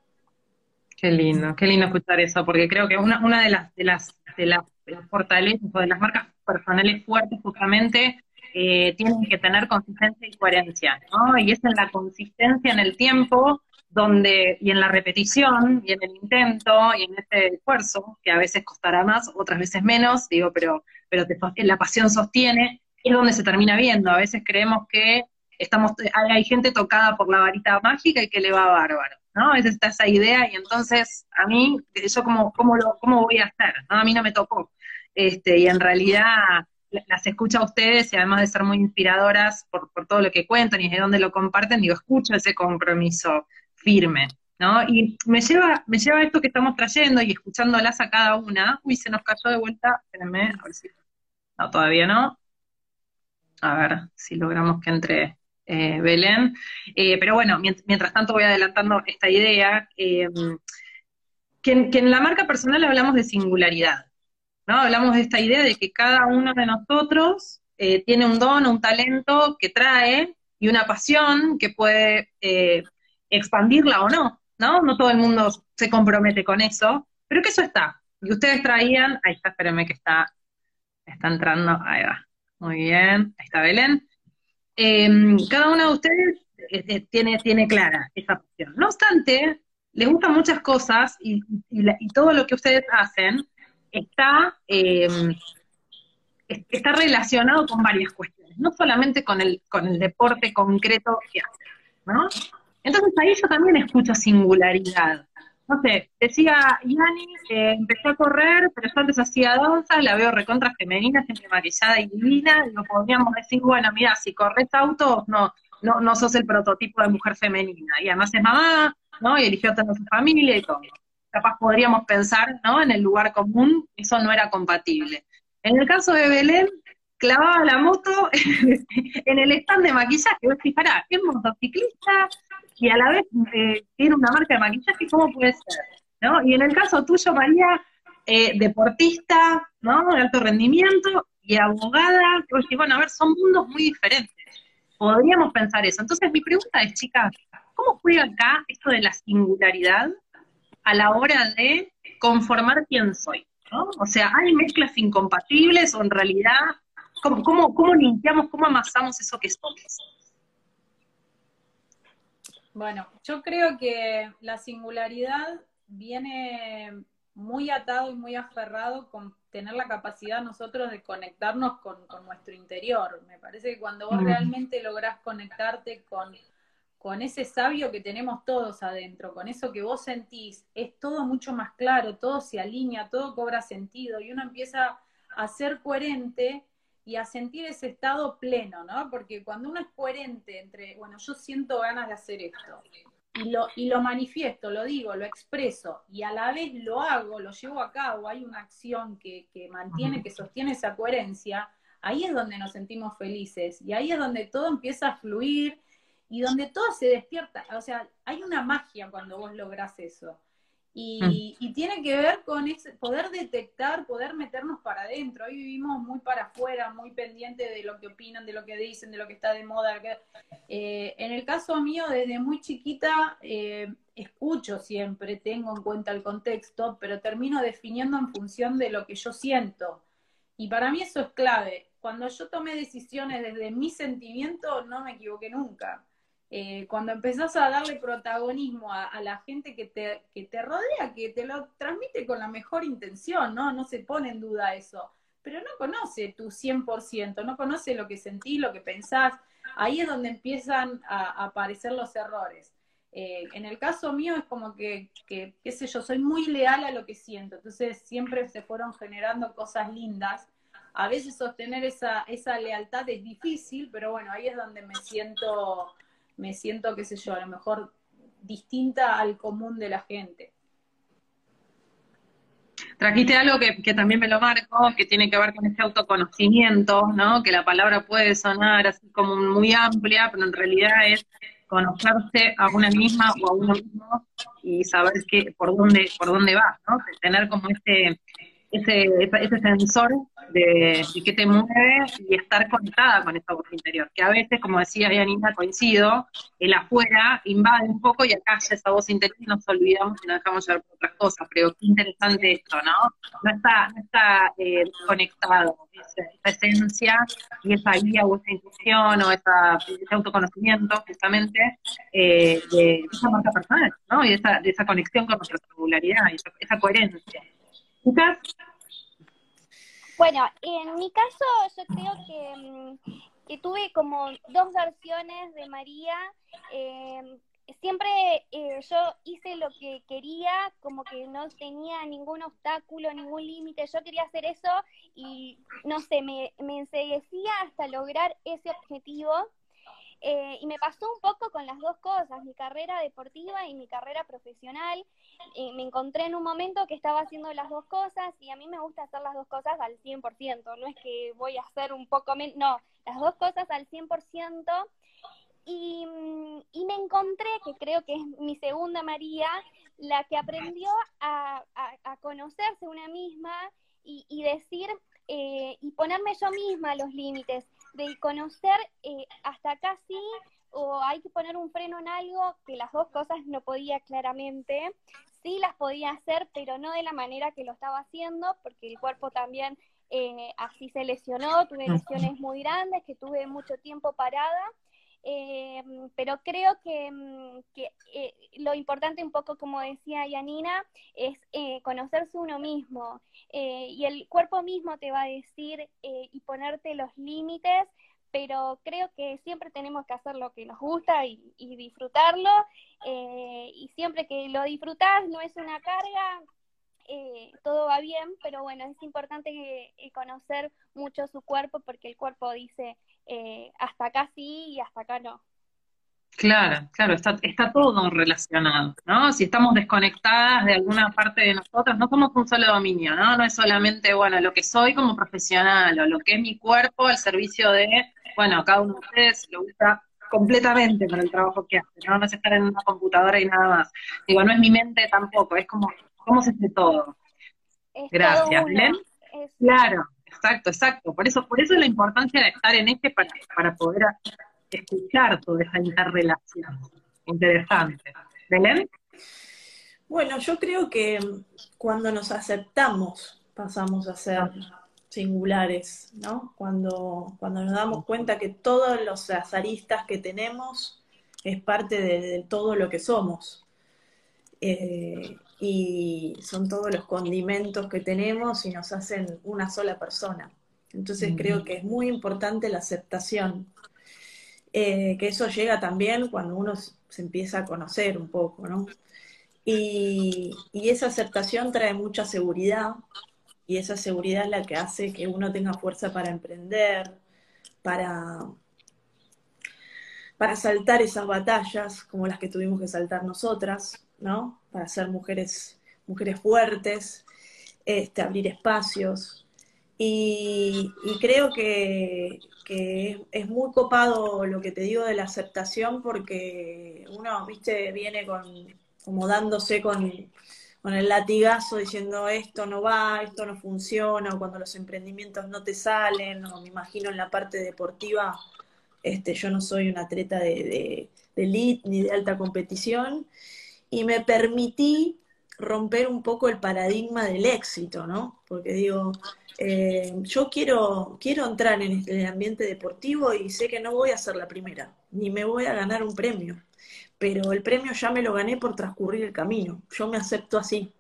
Qué lindo escuchar eso, porque creo que una de las fortalezas o de las marcas personales fuertes justamente tienen que tener consistencia y coherencia, ¿no? Y es en la consistencia en el tiempo y en la repetición, y en el intento, y en ese esfuerzo, que a veces costará más, otras veces menos, digo, pero la pasión sostiene, es donde se termina viendo. A veces creemos que hay gente tocada por la varita mágica y que le va bárbaro, ¿no? A veces está esa idea, y entonces a mí, yo cómo voy a hacer, ¿no? A mí no me tocó. Y en realidad las escucho a ustedes, y además de ser muy inspiradoras por todo lo que cuentan y de dónde lo comparten, digo, escucho ese compromiso firme, ¿no? Y me lleva a esto que estamos trayendo y escuchándolas a cada una. Uy, se nos cayó de vuelta, espérenme, a ver si... No, todavía no. A ver si logramos que entre Belén. Pero bueno, mientras tanto voy adelantando esta idea, que en la marca personal hablamos de singularidad, ¿no? Hablamos de esta idea de que cada uno de nosotros tiene un don, un talento que trae, y una pasión que puede expandirla o no, ¿no? No todo el mundo se compromete con eso, pero que eso está. Y ustedes traían, ahí está, espérenme que está entrando, ahí va. Muy bien, ahí está Belén. Cada uno de ustedes tiene clara esa pasión. No obstante, les gustan muchas cosas y todo lo que ustedes hacen está, está relacionado con varias cuestiones, no solamente con el deporte concreto que hacen, ¿no? Entonces ahí yo también escucho singularidad. No sé, decía Yani que empezó a correr, pero yo antes hacía danza, la veo recontra femenina, siempre maquillada y divina, y no podríamos decir, bueno, mira, si corres autos, no sos el prototipo de mujer femenina, y además es mamá, ¿no? Y eligió tener su familia y todo. Capaz podríamos pensar, ¿no? En el lugar común, eso no era compatible. En el caso de Belén, clavaba la moto en el stand de maquillaje, vos decís, pará, es motociclista, y a la vez tiene una marca de maquillaje, ¿cómo puede ser? ¿No? Y en el caso tuyo, María, deportista, ¿no? De alto rendimiento, y abogada, que vos decís, bueno, a ver, son mundos muy diferentes. Podríamos pensar eso. Entonces, mi pregunta es, chicas, ¿cómo juega acá esto de la singularidad a la hora de conformar quién soy? ¿No? O sea, ¿hay mezclas incompatibles o en realidad, cómo limpiamos, cómo amasamos eso que somos? Bueno, yo creo que la singularidad viene muy atado y muy aferrado con tener la capacidad nosotros de conectarnos con nuestro interior. Me parece que cuando vos realmente lográs conectarte con ese sabio que tenemos todos adentro, con eso que vos sentís, es todo mucho más claro, todo se alinea, todo cobra sentido y uno empieza a ser coherente y a sentir ese estado pleno, ¿no? Porque cuando uno es coherente entre, bueno, yo siento ganas de hacer esto, y lo manifiesto, lo digo, lo expreso, y a la vez lo hago, lo llevo a cabo, hay una acción que mantiene, que sostiene esa coherencia, ahí es donde nos sentimos felices, y ahí es donde todo empieza a fluir, y donde todo se despierta, o sea, hay una magia cuando vos lográs eso. Y tiene que ver con ese poder detectar, poder meternos para adentro. Hoy vivimos muy para afuera, muy pendientes de lo que opinan, de lo que dicen, de lo que está de moda. En el caso mío, desde muy chiquita, escucho siempre, tengo en cuenta el contexto, pero termino definiendo en función de lo que yo siento. Y para mí eso es clave. Cuando yo tomé decisiones desde mi sentimiento, no me equivoqué nunca. Cuando empezás a darle protagonismo a la gente que te rodea, que te lo transmite con la mejor intención, ¿no? No se pone en duda eso, pero no conoce tu 100%, no conoce lo que sentís, lo que pensás, ahí es donde empiezan a aparecer los errores. En el caso mío es como qué sé yo, soy muy leal a lo que siento, entonces siempre se fueron generando cosas lindas. A veces sostener esa lealtad es difícil, pero bueno, ahí es donde me siento, qué sé yo, a lo mejor distinta al común de la gente. Trajiste algo que también me lo marco, que tiene que ver con ese autoconocimiento, ¿no? Que la palabra puede sonar así como muy amplia, pero en realidad es conocerse a una misma o a uno mismo y saber por dónde vas, ¿no? Tener como ese sensor de qué te mueve y estar conectada con esa voz interior, que a veces, como decía Yanina, coincido, el afuera invade un poco y acá ya esa voz interior y nos olvidamos y nos dejamos llevar por otras cosas, pero qué interesante esto, ¿no? No está conectado esa esencia y esa guía o esa intuición o ese autoconocimiento, justamente, de esa marca personal, ¿no? Y de esa conexión con nuestra singularidad y esa coherencia. Quizás. Bueno, en mi caso yo creo que tuve como dos versiones de María. Siempre yo hice lo que quería, como que no tenía ningún obstáculo, ningún límite. Yo quería hacer eso y, no sé, me enceguecía hasta lograr ese objetivo. Y me pasó un poco con las dos cosas, mi carrera deportiva y mi carrera profesional. Me encontré en un momento que estaba haciendo las dos cosas y a mí me gusta hacer las dos cosas al 100%, no es que voy a hacer un poco menos, no, las dos cosas al 100%. Y me encontré, que creo que es mi segunda María, la que aprendió a conocerse una misma y decir, y ponerme yo misma los límites, de conocer hasta acá sí, o hay que poner un freno en algo, que las dos cosas no podía claramente, sí las podía hacer, pero no de la manera que lo estaba haciendo, porque el cuerpo también así se lesionó, tuve lesiones muy grandes, que tuve mucho tiempo parada, pero creo que lo importante, un poco como decía Yanina, es conocerse uno mismo, y el cuerpo mismo te va a decir y ponerte los límites, pero creo que siempre tenemos que hacer lo que nos gusta y disfrutarlo, y siempre que lo disfrutás no es una carga, todo va bien, pero bueno, es importante conocer mucho su cuerpo, porque el cuerpo dice hasta acá sí y hasta acá no. Claro, claro, está todo relacionado, ¿no? Si estamos desconectadas de alguna parte de nosotros, no somos un solo dominio, ¿no? No es solamente, bueno, lo que soy como profesional o lo que es mi cuerpo al servicio de, bueno, cada uno de ustedes lo usa completamente para el trabajo que hace, ¿no? No es estar en una computadora y nada más. Digo, no es mi mente tampoco, es como, ¿cómo se hace todo? Es todo Gracias, uno. Belén. Claro, exacto, exacto. Por eso la importancia de estar en para poder escuchar toda esa interrelación. Interesante. ¿Belén? Bueno, yo creo que cuando nos aceptamos pasamos a ser singulares, ¿no? Cuando nos damos cuenta que todos los azaristas que tenemos es parte de todo lo que somos. Y son todos los condimentos que tenemos y nos hacen una sola persona. Entonces creo que es muy importante la aceptación, que eso llega también cuando uno se empieza a conocer un poco, ¿no? Y esa aceptación trae mucha seguridad, y esa seguridad es la que hace que uno tenga fuerza para emprender, para, para saltar esas batallas como las que tuvimos que saltar nosotras, ¿no? Para ser mujeres fuertes, abrir espacios. Y creo que es muy copado lo que te digo de la aceptación, porque uno, viste, viene como dándose con el latigazo diciendo esto no va, esto no funciona, o cuando los emprendimientos no te salen, o me imagino en la parte deportiva, yo no soy una atleta de elite ni de alta competición, y me permití romper un poco el paradigma del éxito, ¿no? Porque digo, yo quiero entrar en el ambiente deportivo y sé que no voy a ser la primera, ni me voy a ganar un premio, pero el premio ya me lo gané por transcurrir el camino, yo me acepto así.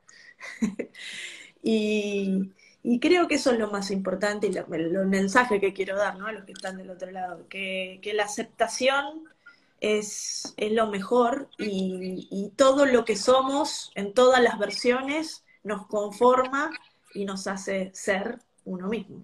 Y creo que eso es lo más importante y el mensaje que quiero dar, ¿no? A los que están del otro lado, que la aceptación es lo mejor, y todo lo que somos en todas las versiones nos conforma y nos hace ser uno mismo.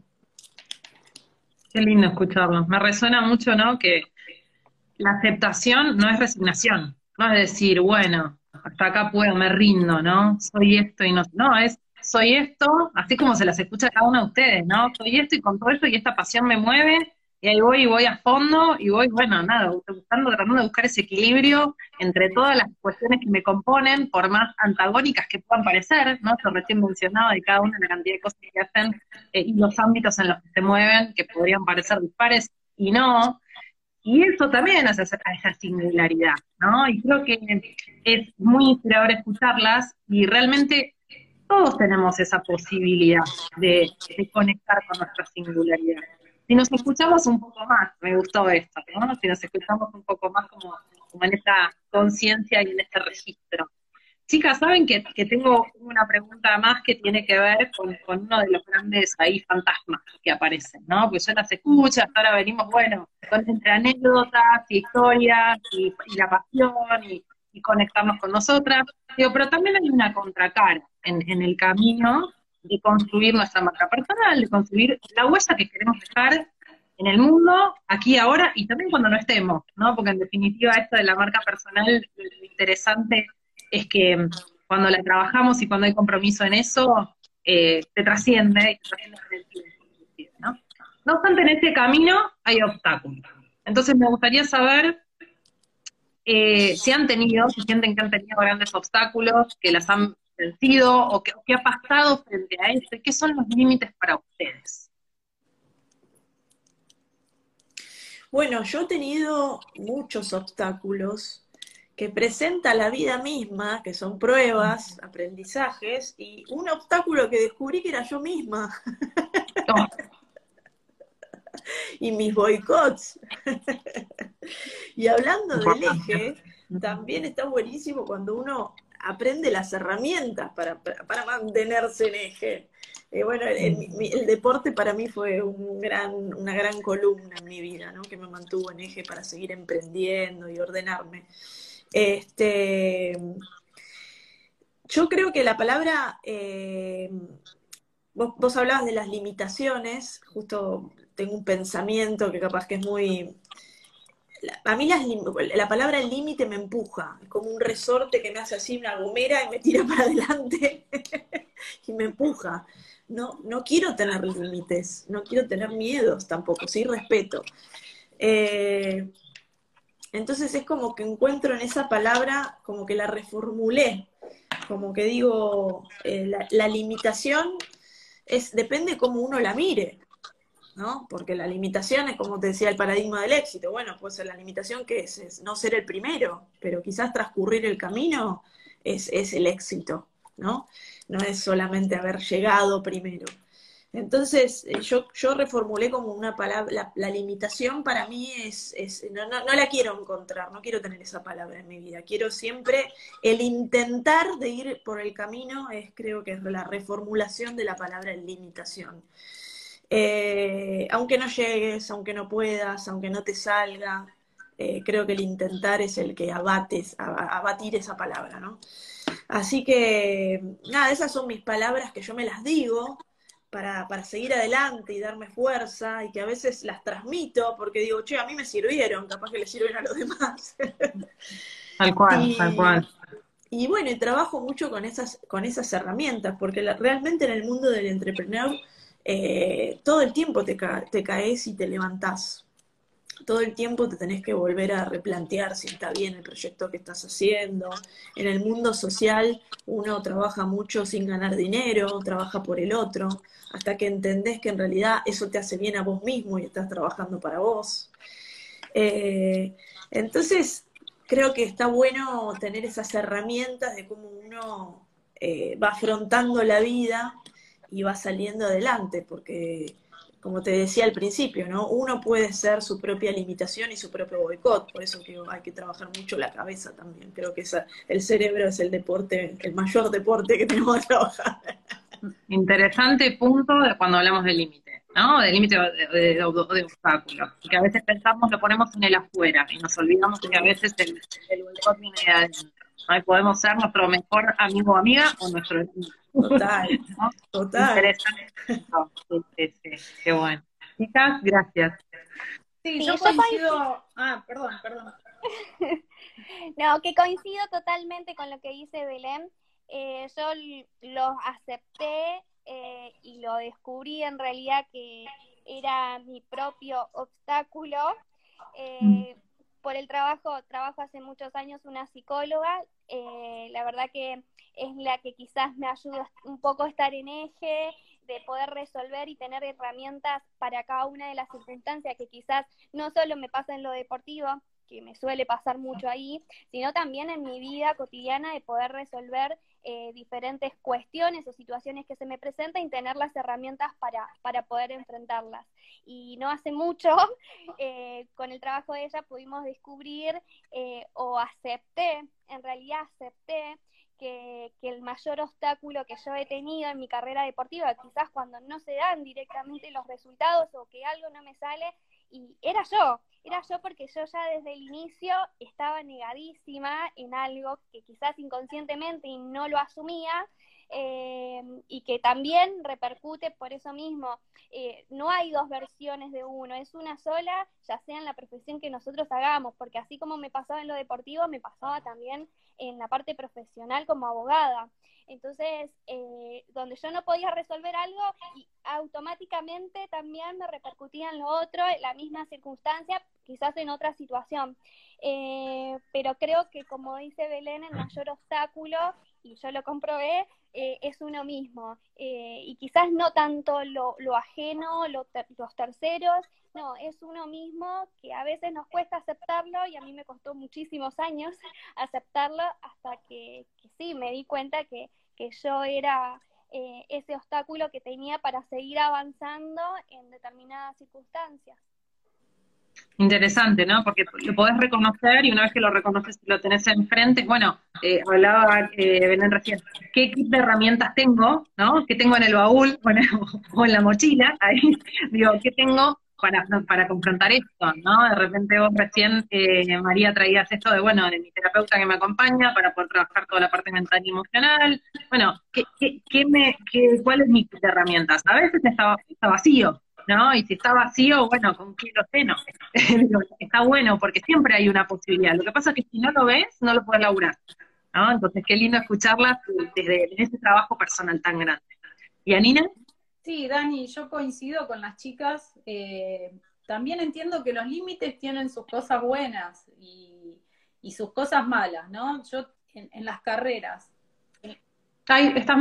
Qué lindo escucharlo. Me resuena mucho, ¿no? Que la aceptación no es resignación, no es decir, bueno, hasta acá puedo, me rindo, ¿no? Soy esto y no, no, es soy esto, así como se las escucha a cada uno de ustedes, ¿no? Soy esto y con todo esto y esta pasión me mueve, y ahí voy y voy a fondo y voy, bueno, nada, tratando de buscar ese equilibrio entre todas las cuestiones que me componen, por más antagónicas que puedan parecer, ¿no? Yo recién mencionaba de cada una la cantidad de cosas que hacen, y los ámbitos en los que se mueven, que podrían parecer dispares y no. Y eso también hace a esa singularidad, ¿no? Y creo que es muy inspirador escucharlas, y realmente todos tenemos esa posibilidad de conectar con nuestra singularidad. Si nos escuchamos un poco más, me gustó esto, ¿no? Si nos escuchamos un poco más como en esta conciencia y en este registro. Chicas, saben que tengo una pregunta más que tiene que ver con uno de los grandes ahí fantasmas que aparecen, ¿no? Porque yo las escucho, hasta ahora venimos, bueno, entre anécdotas y historias y la pasión y conectarnos con nosotras. Digo, pero también hay una contracara en el camino de construir nuestra marca personal, de construir la huella que queremos dejar en el mundo, aquí, ahora, y también cuando no estemos, ¿no? Porque en definitiva esto de la marca personal, lo interesante es que cuando la trabajamos y cuando hay compromiso en eso, te trasciende, y te trasciende en el tiempo, inclusive, ¿no? No obstante, en este camino hay obstáculos. Entonces me gustaría saber si sienten que han tenido grandes obstáculos, que las han vencido, o qué ha pasado frente a esto, y qué son los límites para ustedes. Bueno, yo he tenido muchos obstáculos que presenta la vida misma, que son pruebas, aprendizajes, y un obstáculo que descubrí que era yo misma. Oh. Y mis boicots. Y hablando del Importante. eje, también está buenísimo cuando uno aprende las herramientas para mantenerse en eje. Bueno, el deporte para mí fue una gran columna en mi vida, ¿no? Que me mantuvo en eje para seguir emprendiendo y ordenarme. Este, yo creo que la palabra, vos hablabas de las limitaciones, justo tengo un pensamiento que capaz que es muy... A mí la palabra límite me empuja, es como un resorte que me hace así una gomera y me tira para adelante y me empuja. No, no quiero tener límites, no quiero tener miedos tampoco, sí respeto. Eh, entonces es como que encuentro en esa palabra, como que la reformulé, como que digo, la limitación depende cómo uno la mire, ¿no? Porque la limitación es, como te decía, el paradigma del éxito. Bueno, puede ser la limitación que es no ser el primero, pero quizás transcurrir el camino es el éxito, ¿no? No es solamente haber llegado primero. Entonces, yo reformulé como una palabra, la limitación para mí no la quiero encontrar, no quiero tener esa palabra en mi vida. Quiero siempre, el intentar de ir por el camino creo que es la reformulación de la palabra limitación. Aunque no llegues, aunque no puedas, aunque no te salga, creo que el intentar es el que abatir esa palabra, ¿no? Así que, nada, esas son mis palabras que yo me las digo para seguir adelante y darme fuerza, y que a veces las transmito porque digo, che, a mí me sirvieron, capaz que le sirven a los demás. Tal cual, tal Y, cual. y bueno, y trabajo mucho con esas herramientas, porque realmente en el mundo del entrepreneur todo el tiempo te caes y te levantás. Todo el tiempo te tenés que volver a replantear si está bien el proyecto que estás haciendo. En el mundo social uno trabaja mucho sin ganar dinero, trabaja por el otro, hasta que entendés que en realidad eso te hace bien a vos mismo y estás trabajando para vos. Eh, entonces, creo que está bueno tener esas herramientas de cómo uno va afrontando la vida y va saliendo adelante, porque, como te decía al principio, ¿no? Uno puede ser su propia limitación y su propio boicot, por eso que hay que trabajar mucho la cabeza también. Creo que el cerebro es el deporte, el mayor deporte que tenemos que trabajar. Interesante punto de cuando hablamos del límite, ¿no? Del límite de obstáculos. Y que a veces pensamos, lo ponemos en el afuera y nos olvidamos que a veces el boicot viene de adentro, ¿no? Y podemos ser nuestro mejor amigo o amiga o nuestro enemigo, Total, ¿no? total. Interesante punto. Sí, sí, sí. Qué bueno. Chicas, gracias. Sí, Sí, yo yo coincido. coincido. Ah, perdón, perdón. No, que coincido totalmente con lo que dice Belén. Yo lo acepté y lo descubrí en realidad que era mi propio obstáculo. Eh, por el trabajo hace muchos años una psicóloga. La verdad que es la que quizás me ayuda un poco a estar en eje, de poder resolver y tener herramientas para cada una de las circunstancias que quizás no solo me pasa en lo deportivo, que me suele pasar mucho ahí, sino también en mi vida cotidiana de poder resolver diferentes cuestiones o situaciones que se me presentan y tener las herramientas para poder enfrentarlas. Y no hace mucho, con el trabajo de ella pudimos descubrir o en realidad acepté que el mayor obstáculo que yo he tenido en mi carrera deportiva, quizás cuando no se dan directamente los resultados o que algo no me sale, y era yo porque yo ya desde el inicio estaba negadísima en algo que quizás inconscientemente y no lo asumía, y que también repercute por eso mismo. No hay dos versiones de uno, es una sola, ya sea en la profesión que nosotros hagamos, porque así como me pasaba en lo deportivo, me pasaba también en la parte profesional como abogada. Entonces, donde yo no podía resolver algo, y automáticamente también me repercutía en lo otro, en la misma circunstancia, quizás en otra situación. Pero creo que, como dice Belén, el mayor obstáculo, y yo lo comprobé, es uno mismo. Y quizás no tanto lo ajeno, los terceros, no, es uno mismo, que a veces nos cuesta aceptarlo, y a mí me costó muchísimos años aceptarlo, hasta que sí, me di cuenta que yo era ese obstáculo que tenía para seguir avanzando en determinadas circunstancias. Interesante, ¿no? Porque lo podés reconocer y una vez que lo reconoces y lo tenés enfrente, bueno, hablaba Belén recién, ¿qué kit de herramientas tengo, ¿no? ¿Qué tengo en el baúl bueno, o en la mochila? Ahí, digo, ¿qué tengo para confrontar esto, ¿no? De repente vos recién, María, traías esto de, bueno, de mi terapeuta que me acompaña para poder trabajar toda la parte mental y emocional. Bueno, ¿cuál es mi kit de herramientas? A veces está vacío, ¿no? Y si está vacío, bueno, ¿con qué lo lleno? Digo, está bueno, porque siempre hay una posibilidad. Lo que pasa es que si no lo ves, no lo puedes laburar, ¿no? Entonces, qué lindo escucharlas desde ese trabajo personal tan grande. ¿Y Anina? Sí, Dani, yo coincido con las chicas. También entiendo que los límites tienen sus cosas buenas y sus cosas malas, ¿no? Yo en las carreras. Ahí, estás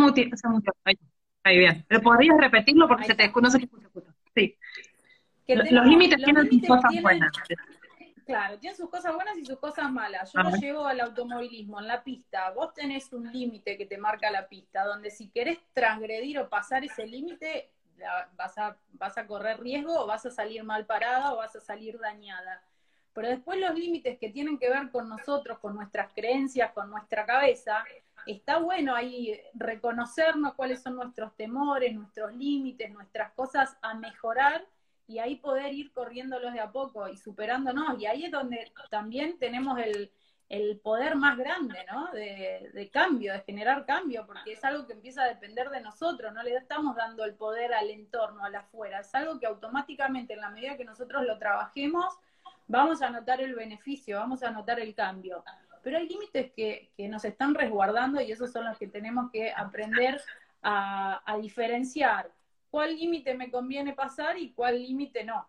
ahí bien. ¿Pero podrías repetirlo? Porque Ahí está. no se te escucha. Sí. Que Los límites los tienen sus límites cosas tienen, buenas. claro, tienen sus cosas buenas y sus cosas malas. Yo lo Ajá. llevo al automovilismo, en la pista. Vos tenés un límite que te marca la pista, donde si querés transgredir o pasar ese límite, vas a correr riesgo o vas a salir mal parada o vas a salir dañada. Pero después los límites que tienen que ver con nosotros, con nuestras creencias, con nuestra cabeza, está bueno ahí reconocernos cuáles son nuestros temores, nuestros límites, nuestras cosas a mejorar y ahí poder ir corriéndolos de a poco y superándonos. Y ahí es donde también tenemos el poder más grande, ¿no? De cambio, de generar cambio, porque es algo que empieza a depender de nosotros, no le estamos dando el poder al entorno, al afuera, es algo que automáticamente en la medida que nosotros lo trabajemos, vamos a notar el beneficio, vamos a notar el cambio. Pero hay límites que nos están resguardando y esos son los que tenemos que aprender a diferenciar cuál límite me conviene pasar y cuál límite no.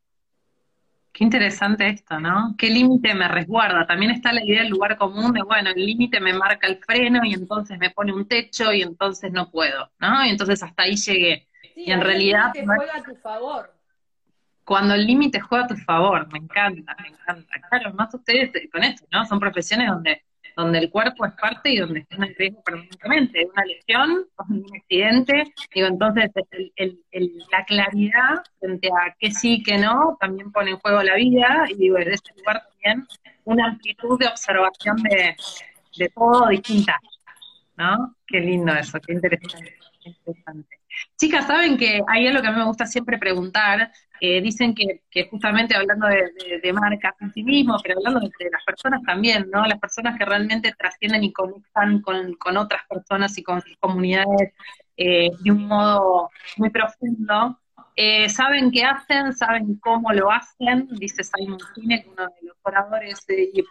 Qué interesante esto, ¿no? ¿Qué límite me resguarda? También está la idea del lugar común de, bueno, el límite me marca el freno y entonces me pone un techo y entonces no puedo, ¿no? Y entonces hasta ahí llegué. Y Sí, en ahí el realidad, límite juega a tu favor. cuando el límite juega a tu favor, me encanta, me encanta. Claro, más ustedes con esto, ¿no? Son profesiones donde el cuerpo es parte y donde están en riesgo permanentemente. Una lesión, un accidente, digo, entonces la claridad frente a qué sí, qué no, también pone en juego la vida, y digo, desde ese lugar también una amplitud de observación de todo distinta, ¿no? Qué lindo eso, qué interesante. Qué interesante. Chicas, saben que hay algo que a mí me gusta siempre preguntar. Dicen que justamente hablando de marcas en sí mismo, pero hablando de las personas también, ¿no? Las personas que realmente trascienden y conectan con otras personas y con sus comunidades de un modo muy profundo. Saben qué hacen, saben cómo lo hacen, dice Simon Sinek, uno de los oradores,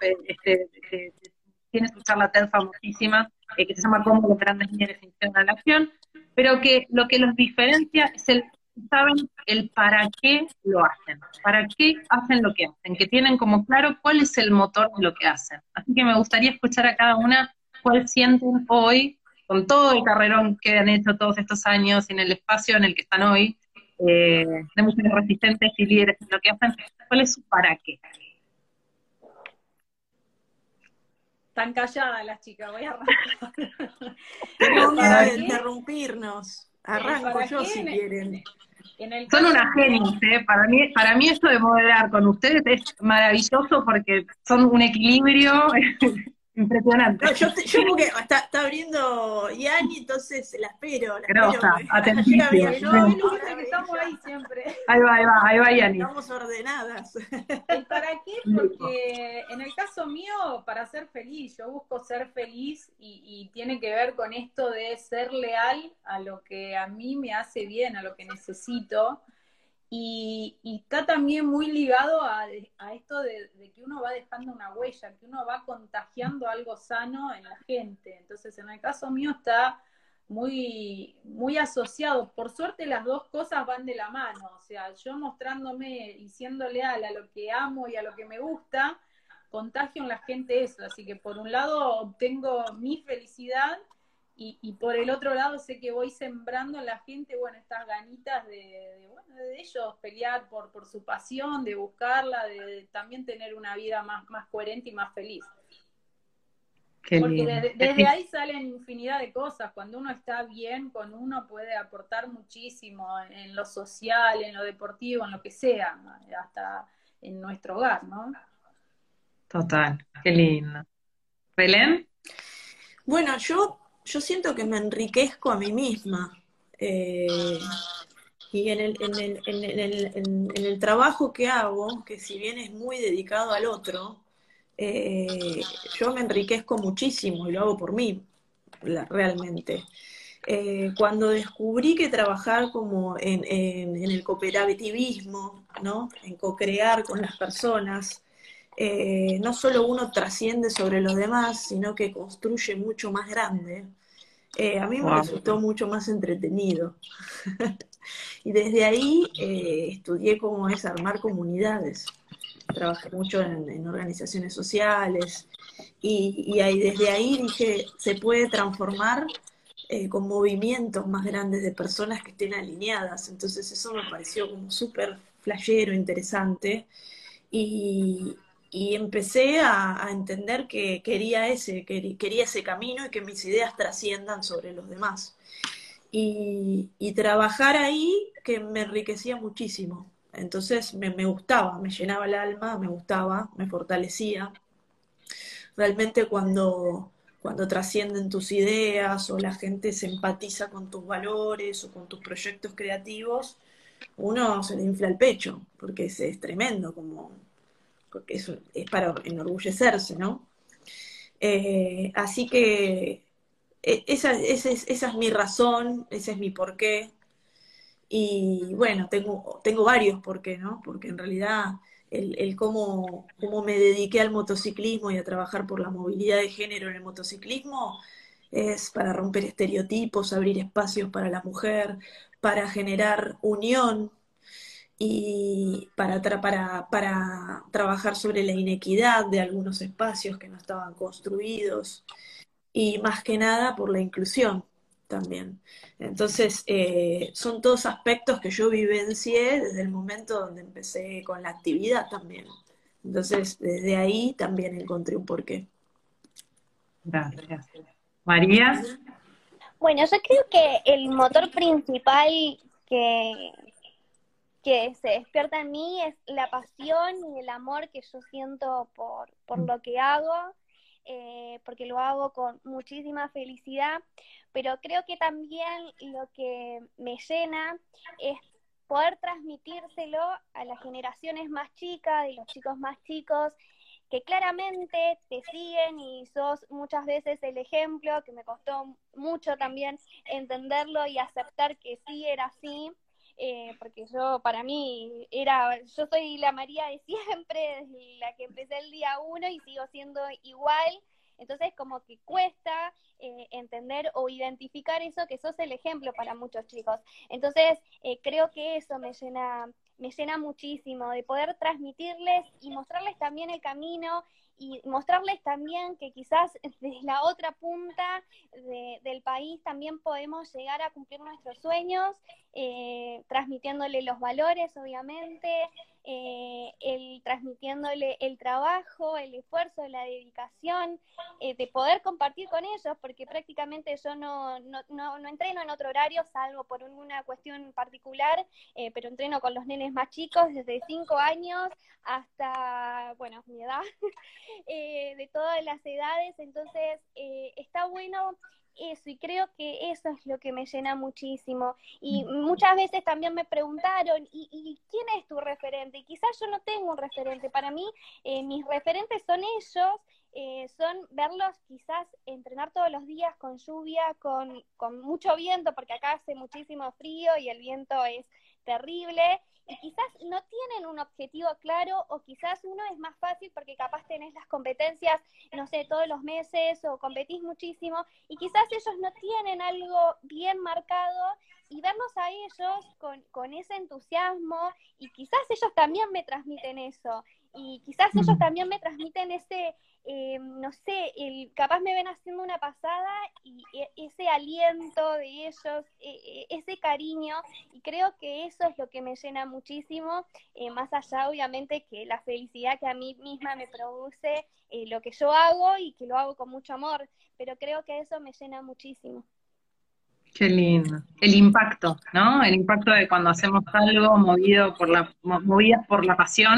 tiene su charla TED famosísima, que se llama Cómo los grandes líderes se integran a la acción, pero que lo que los diferencia es saben el para qué lo hacen, para qué hacen lo que hacen, que tienen como claro cuál es el motor de lo que hacen. Así que me gustaría escuchar a cada una cuál sienten hoy, con todo el carrerón que han hecho todos estos años y en el espacio en el que están hoy, de mujeres resistentes y líderes en lo que hacen, cuál es su para qué. Están calladas las chicas, voy a arrancar. Tengo miedo de qué? interrumpirnos. Arranco yo si quieren. En el Son caso unas mío, genios, ¿eh? Para mí esto de moderar con ustedes es maravilloso porque son un equilibrio impresionante. No, yo porque está abriendo Yani, entonces la espero. Grosa, Ayer había atentísima. yo, no, viste ahora que ella. estamos ahí siempre. Ahí va Yani. Estamos ordenadas. ¿El para qué? Porque en el caso mío, para ser feliz, yo busco ser feliz y tiene que ver con esto de ser leal a lo que a mí me hace bien, a lo que necesito. Y está también muy ligado a esto de que uno va dejando una huella, que uno va contagiando algo sano en la gente. Entonces, en el caso mío está muy, muy asociado. Por suerte las dos cosas van de la mano. O sea, yo mostrándome y siendo leal a lo que amo y a lo que me gusta, contagio en la gente eso. Así que por un lado obtengo mi felicidad y por el otro lado sé que voy sembrando en la gente, bueno, estas ganitas bueno, de ellos pelear por su pasión, de buscarla, de también tener una vida más coherente y más feliz. Qué Porque lindo. desde ahí salen infinidad de cosas. Cuando uno está bien con uno puede aportar muchísimo en lo social, en lo deportivo, en lo que sea. Hasta en nuestro hogar, ¿no? Total, qué lindo. ¿Belén? Bueno, yo siento que me enriquezco a mí misma. Y en el trabajo que hago, que si bien es muy dedicado al otro, yo me enriquezco muchísimo y lo hago por mí, realmente. Cuando descubrí que trabajar como en el cooperativismo, ¿no? En co-crear con las personas, no solo uno trasciende sobre los demás, sino que construye mucho más grande. A mí me Wow. resultó mucho más entretenido. Y desde ahí estudié cómo es armar comunidades. Trabajé mucho en organizaciones sociales y ahí, desde ahí dije, se puede transformar con movimientos más grandes de personas que estén alineadas. Entonces eso me pareció como súper flashero, interesante. Y, y empecé a entender que quería ese camino y que mis ideas trasciendan sobre los demás. Y trabajar ahí que me enriquecía muchísimo. Entonces me gustaba, me llenaba el alma, me gustaba, me fortalecía. Realmente cuando trascienden tus ideas o la gente se empatiza con tus valores o con tus proyectos creativos, uno se le infla el pecho, porque es tremendo, porque es para enorgullecerse, ¿no? Así que esa es mi razón, ese es mi porqué. Y bueno, tengo varios porqué, ¿no? Porque en realidad el cómo me dediqué al motociclismo y a trabajar por la movilidad de género en el motociclismo es para romper estereotipos, abrir espacios para la mujer, para generar unión y para trabajar sobre la inequidad de algunos espacios que no estaban construidos y más que nada por la inclusión también. Entonces, son todos aspectos que yo vivencié desde el momento donde empecé con la actividad también. Entonces, desde ahí también encontré un porqué. Gracias. María. Bueno, yo creo que el motor principal que, que se despierta en mí es la pasión y el amor que yo siento por lo que hago, porque lo hago con muchísima felicidad, pero creo que también lo que me llena es poder transmitírselo a las generaciones más chicas, de los chicos más chicos, que claramente te siguen y sos muchas veces el ejemplo, que me costó mucho también entenderlo y aceptar que sí era así, porque para mí yo soy la María de siempre, desde la que empecé el día 1 y sigo siendo igual, entonces como que cuesta entender o identificar eso, que sos el ejemplo para muchos chicos. Entonces creo que eso me llena muchísimo, de poder transmitirles y mostrarles también el camino y mostrarles también que quizás desde la otra punta del país también podemos llegar a cumplir nuestros sueños, transmitiéndole los valores, obviamente, transmitiéndole el trabajo, el esfuerzo, la dedicación, de poder compartir con ellos, porque prácticamente yo no entreno en otro horario, salvo por una cuestión particular, pero entreno con los nenes más chicos, desde 5 años hasta, bueno, mi edad, de todas las edades, entonces está bueno eso, y creo que eso es lo que me llena muchísimo. Y muchas veces también me preguntaron, ¿y quién es tu referente? Y quizás yo no tengo un referente. Para mí, mis referentes son ellos, son verlos quizás entrenar todos los días con lluvia, con mucho viento, porque acá hace muchísimo frío y el viento es terrible, y quizás no tienen un objetivo claro, o quizás uno es más fácil porque capaz tenés las competencias, no sé, todos los meses, o competís muchísimo, y quizás ellos no tienen algo bien marcado, y verlos a ellos con ese entusiasmo, y quizás ellos también me transmiten eso, y quizás ellos también me transmiten ese, no sé, capaz me ven haciendo una pasada y ese aliento de ellos, ese cariño, y creo que eso es lo que me llena muchísimo, más allá obviamente que la felicidad que a mí misma me produce lo que yo hago, y que lo hago con mucho amor, pero creo que eso me llena muchísimo. Qué lindo. El impacto, ¿no? El impacto de cuando hacemos algo movidas por la pasión,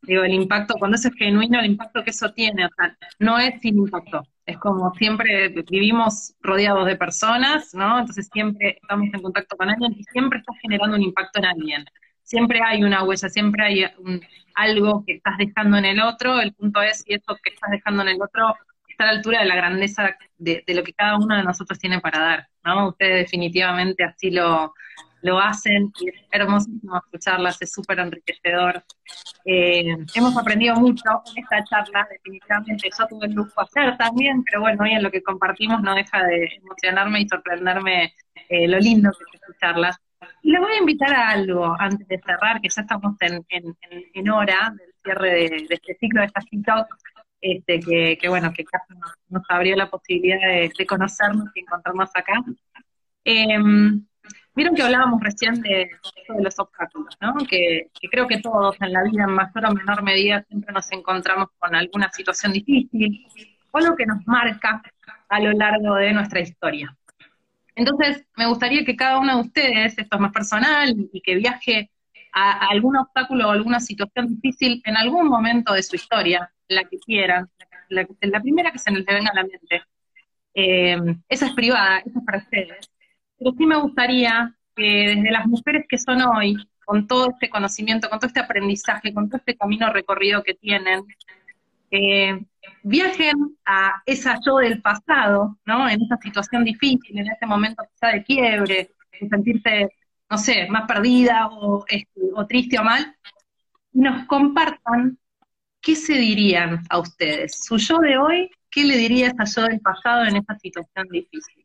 Digo, el impacto, cuando eso es genuino, el impacto que eso tiene, o sea, no es sin impacto. Es como siempre vivimos rodeados de personas, ¿no? Entonces siempre estamos en contacto con alguien y siempre estás generando un impacto en alguien. Siempre hay una huella, siempre hay algo que estás dejando en el otro. El punto es si eso que estás dejando en el otro está a la altura de la grandeza de lo que cada uno de nosotros tiene para dar, ¿no? Ustedes definitivamente así lo hacen y es hermosísimo escucharlas, es súper enriquecedor. Hemos aprendido mucho en esta charla, definitivamente yo tuve el lujo ayer también, pero bueno, hoy en lo que compartimos no deja de emocionarme y sorprenderme lo lindo que es escucharlas. Y les voy a invitar a algo antes de cerrar, que ya estamos en hora del cierre de este ciclo de estas TikTok, que bueno, que Carlos nos abrió la posibilidad de conocernos y encontrarnos acá. Vieron que hablábamos recién de esto de los obstáculos, ¿no? Que creo que todos en la vida, en mayor o menor medida, siempre nos encontramos con alguna situación difícil, o algo que nos marca a lo largo de nuestra historia. Entonces, me gustaría que cada uno de ustedes, esto es más personal, y que viaje a algún obstáculo o alguna situación difícil en algún momento de su historia, la que quieran, la primera que se les venga a la mente. Esa es privada, esa es para ustedes. Pero sí me gustaría que desde las mujeres que son hoy, con todo este conocimiento, con todo este aprendizaje, con todo este camino recorrido que tienen, viajen a esa yo del pasado, ¿no? En esa situación difícil, en ese momento quizá de quiebre, de sentirse, no sé, más perdida o triste o mal, y nos compartan qué se dirían a ustedes. Su yo de hoy, ¿qué le diría a esa yo del pasado en esa situación difícil?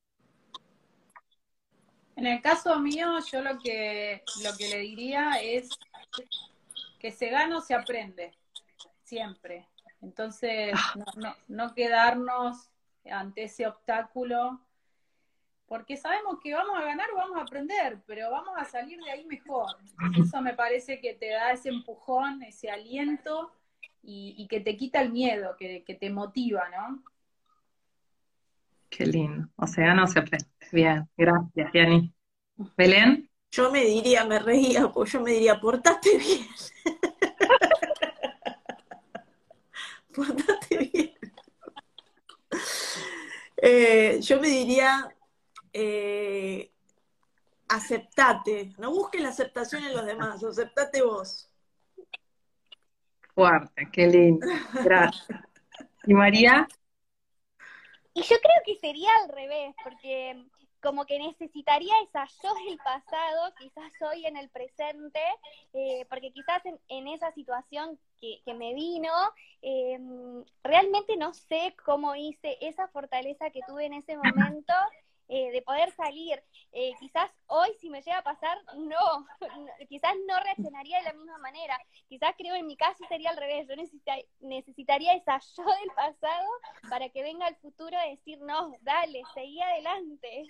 En el caso mío, yo lo que le diría es que se gana o se aprende, siempre. Entonces, no quedarnos ante ese obstáculo, porque sabemos que vamos a ganar o vamos a aprender, pero vamos a salir de ahí mejor. Entonces, eso me parece que te da ese empujón, ese aliento, y que te quita el miedo, que te motiva, ¿no? Qué lindo. O sea, no se aprende. Bien, gracias, Yani. ¿Belén? Yo me reía, pues yo me diría, portate bien. Portate bien. Yo me diría, aceptate. No busques la aceptación en los demás, aceptate vos. Fuerte, qué lindo. Gracias. ¿Y María? Y yo creo que sería al revés, porque como que necesitaría esa yo del pasado, quizás hoy en el presente, porque quizás en esa situación que me vino, realmente no sé cómo hice esa fortaleza que tuve en ese momento, de poder salir. Quizás hoy, si me llega a pasar, quizás no reaccionaría de la misma manera. Quizás creo en mi caso sería al revés. Yo necesitaría esa yo del pasado para que venga el futuro a decir, no, dale, seguí adelante.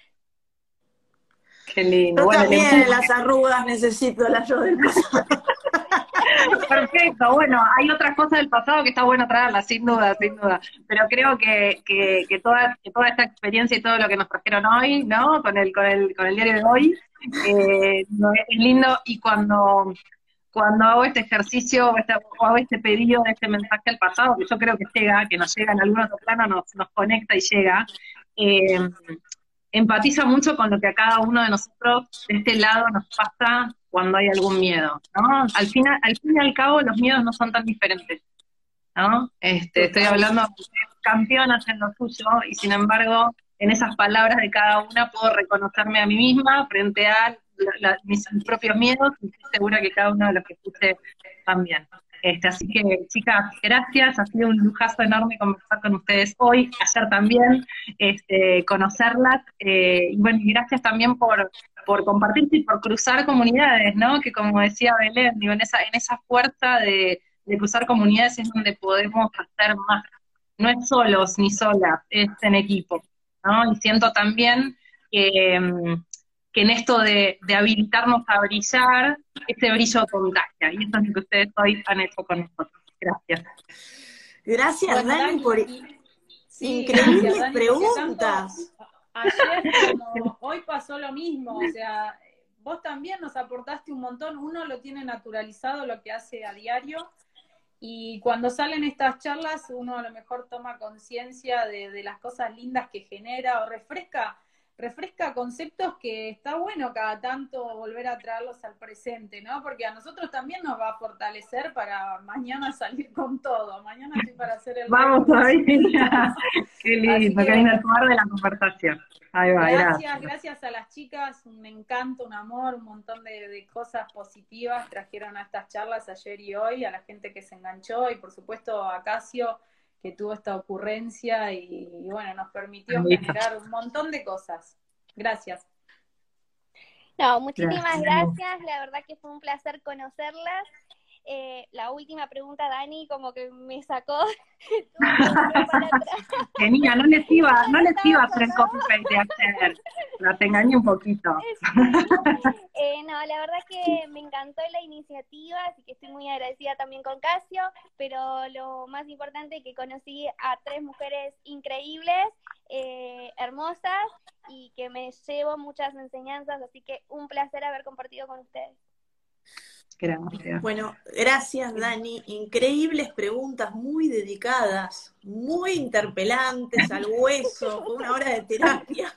Qué lindo. Yo bueno, también en las arrugas necesito la yo del pasado. Perfecto, bueno, hay otras cosas del pasado que está bueno traerlas, sin duda, sin duda. Pero creo que toda esta experiencia y todo lo que nos trajeron hoy, ¿no? Con el diario de hoy, es lindo. Y cuando hago este ejercicio o hago este pedido de este mensaje al pasado, que yo creo que llega, que nos llega en algún otro plano, nos conecta y llega, empatiza mucho con lo que a cada uno de nosotros de este lado nos pasa cuando hay algún miedo, ¿no? Al fin y al cabo, los miedos no son tan diferentes, ¿no? Estoy hablando de campeonas en lo suyo, y sin embargo, en esas palabras de cada una puedo reconocerme a mí misma frente a mis propios miedos, y estoy segura que cada uno de los que escuche también. Así que, chicas, gracias, ha sido un lujazo enorme conversar con ustedes hoy, ayer también, conocerlas, y bueno, y gracias también por compartirse y por cruzar comunidades, ¿no? Que como decía Belén, digo, en esa fuerza de cruzar comunidades es donde podemos hacer más. No es solos ni solas, es en equipo, ¿no? Y siento también que en esto de habilitarnos a brillar, ese brillo contagia, y eso es lo que ustedes hoy han hecho con nosotros. Gracias. Gracias, Bueno, Dani, por increíbles gracias, Dani, preguntas. Ayer como hoy pasó lo mismo, o sea, vos también nos aportaste un montón, uno lo tiene naturalizado lo que hace a diario, y cuando salen estas charlas uno a lo mejor toma conciencia de las cosas lindas que genera, o refresca conceptos que está bueno cada tanto volver a traerlos al presente, ¿no? Porque a nosotros también nos va a fortalecer para mañana salir con todo. Mañana estoy para hacer el... Vamos todavía. Qué lindo, qué lindo el poder de la conversación. Ahí va, gracias a las chicas, un encanto, un amor, un montón de cosas positivas trajeron a estas charlas ayer y hoy, a la gente que se enganchó, y por supuesto a Casio, que tuvo esta ocurrencia y bueno, nos permitió generar un montón de cosas. Gracias. No, muchísimas gracias. La verdad que fue un placer conocerlas. La última pregunta, Dani, como que me sacó para atrás. Genia, no les iba a hacer el copy-paste de ayer. La te engañé un poquito. No, la verdad que me encantó la iniciativa, así que estoy muy agradecida también con Casio, pero lo más importante es que conocí a 3 mujeres increíbles, hermosas, y que me llevo muchas enseñanzas, así que un placer haber compartido con ustedes. Gracias. Bueno, gracias Dani, increíbles preguntas, muy dedicadas, muy interpelantes, al hueso, fue una hora de terapia.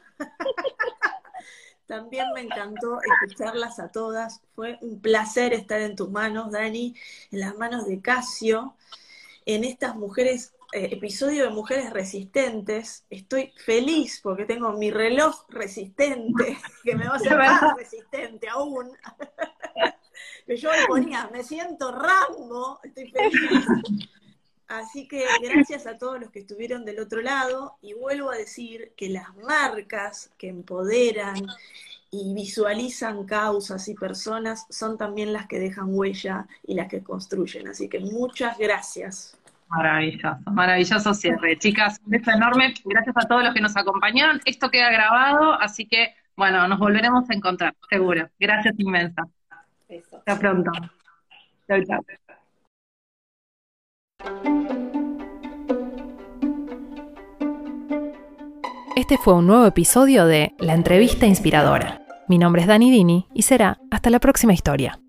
También me encantó escucharlas a todas, fue un placer estar en tus manos, Dani, en las manos de Casio, en estas mujeres, episodio de Mujeres Resistentes. Estoy feliz porque tengo mi reloj resistente, que me va a hacer más resistente aún. Que yo le ponía, me siento Rambo, estoy feliz. Así que gracias a todos los que estuvieron del otro lado, y vuelvo a decir que las marcas que empoderan y visualizan causas y personas son también las que dejan huella y las que construyen. Así que muchas gracias. Maravilloso cierre. Chicas, un beso enorme. Gracias a todos los que nos acompañaron. Esto queda grabado, así que, bueno, nos volveremos a encontrar, seguro. Gracias inmensas. Hasta pronto. Chau, chau. Este fue un nuevo episodio de La Entrevista Inspiradora. Mi nombre es Dani Dini y será hasta la próxima historia.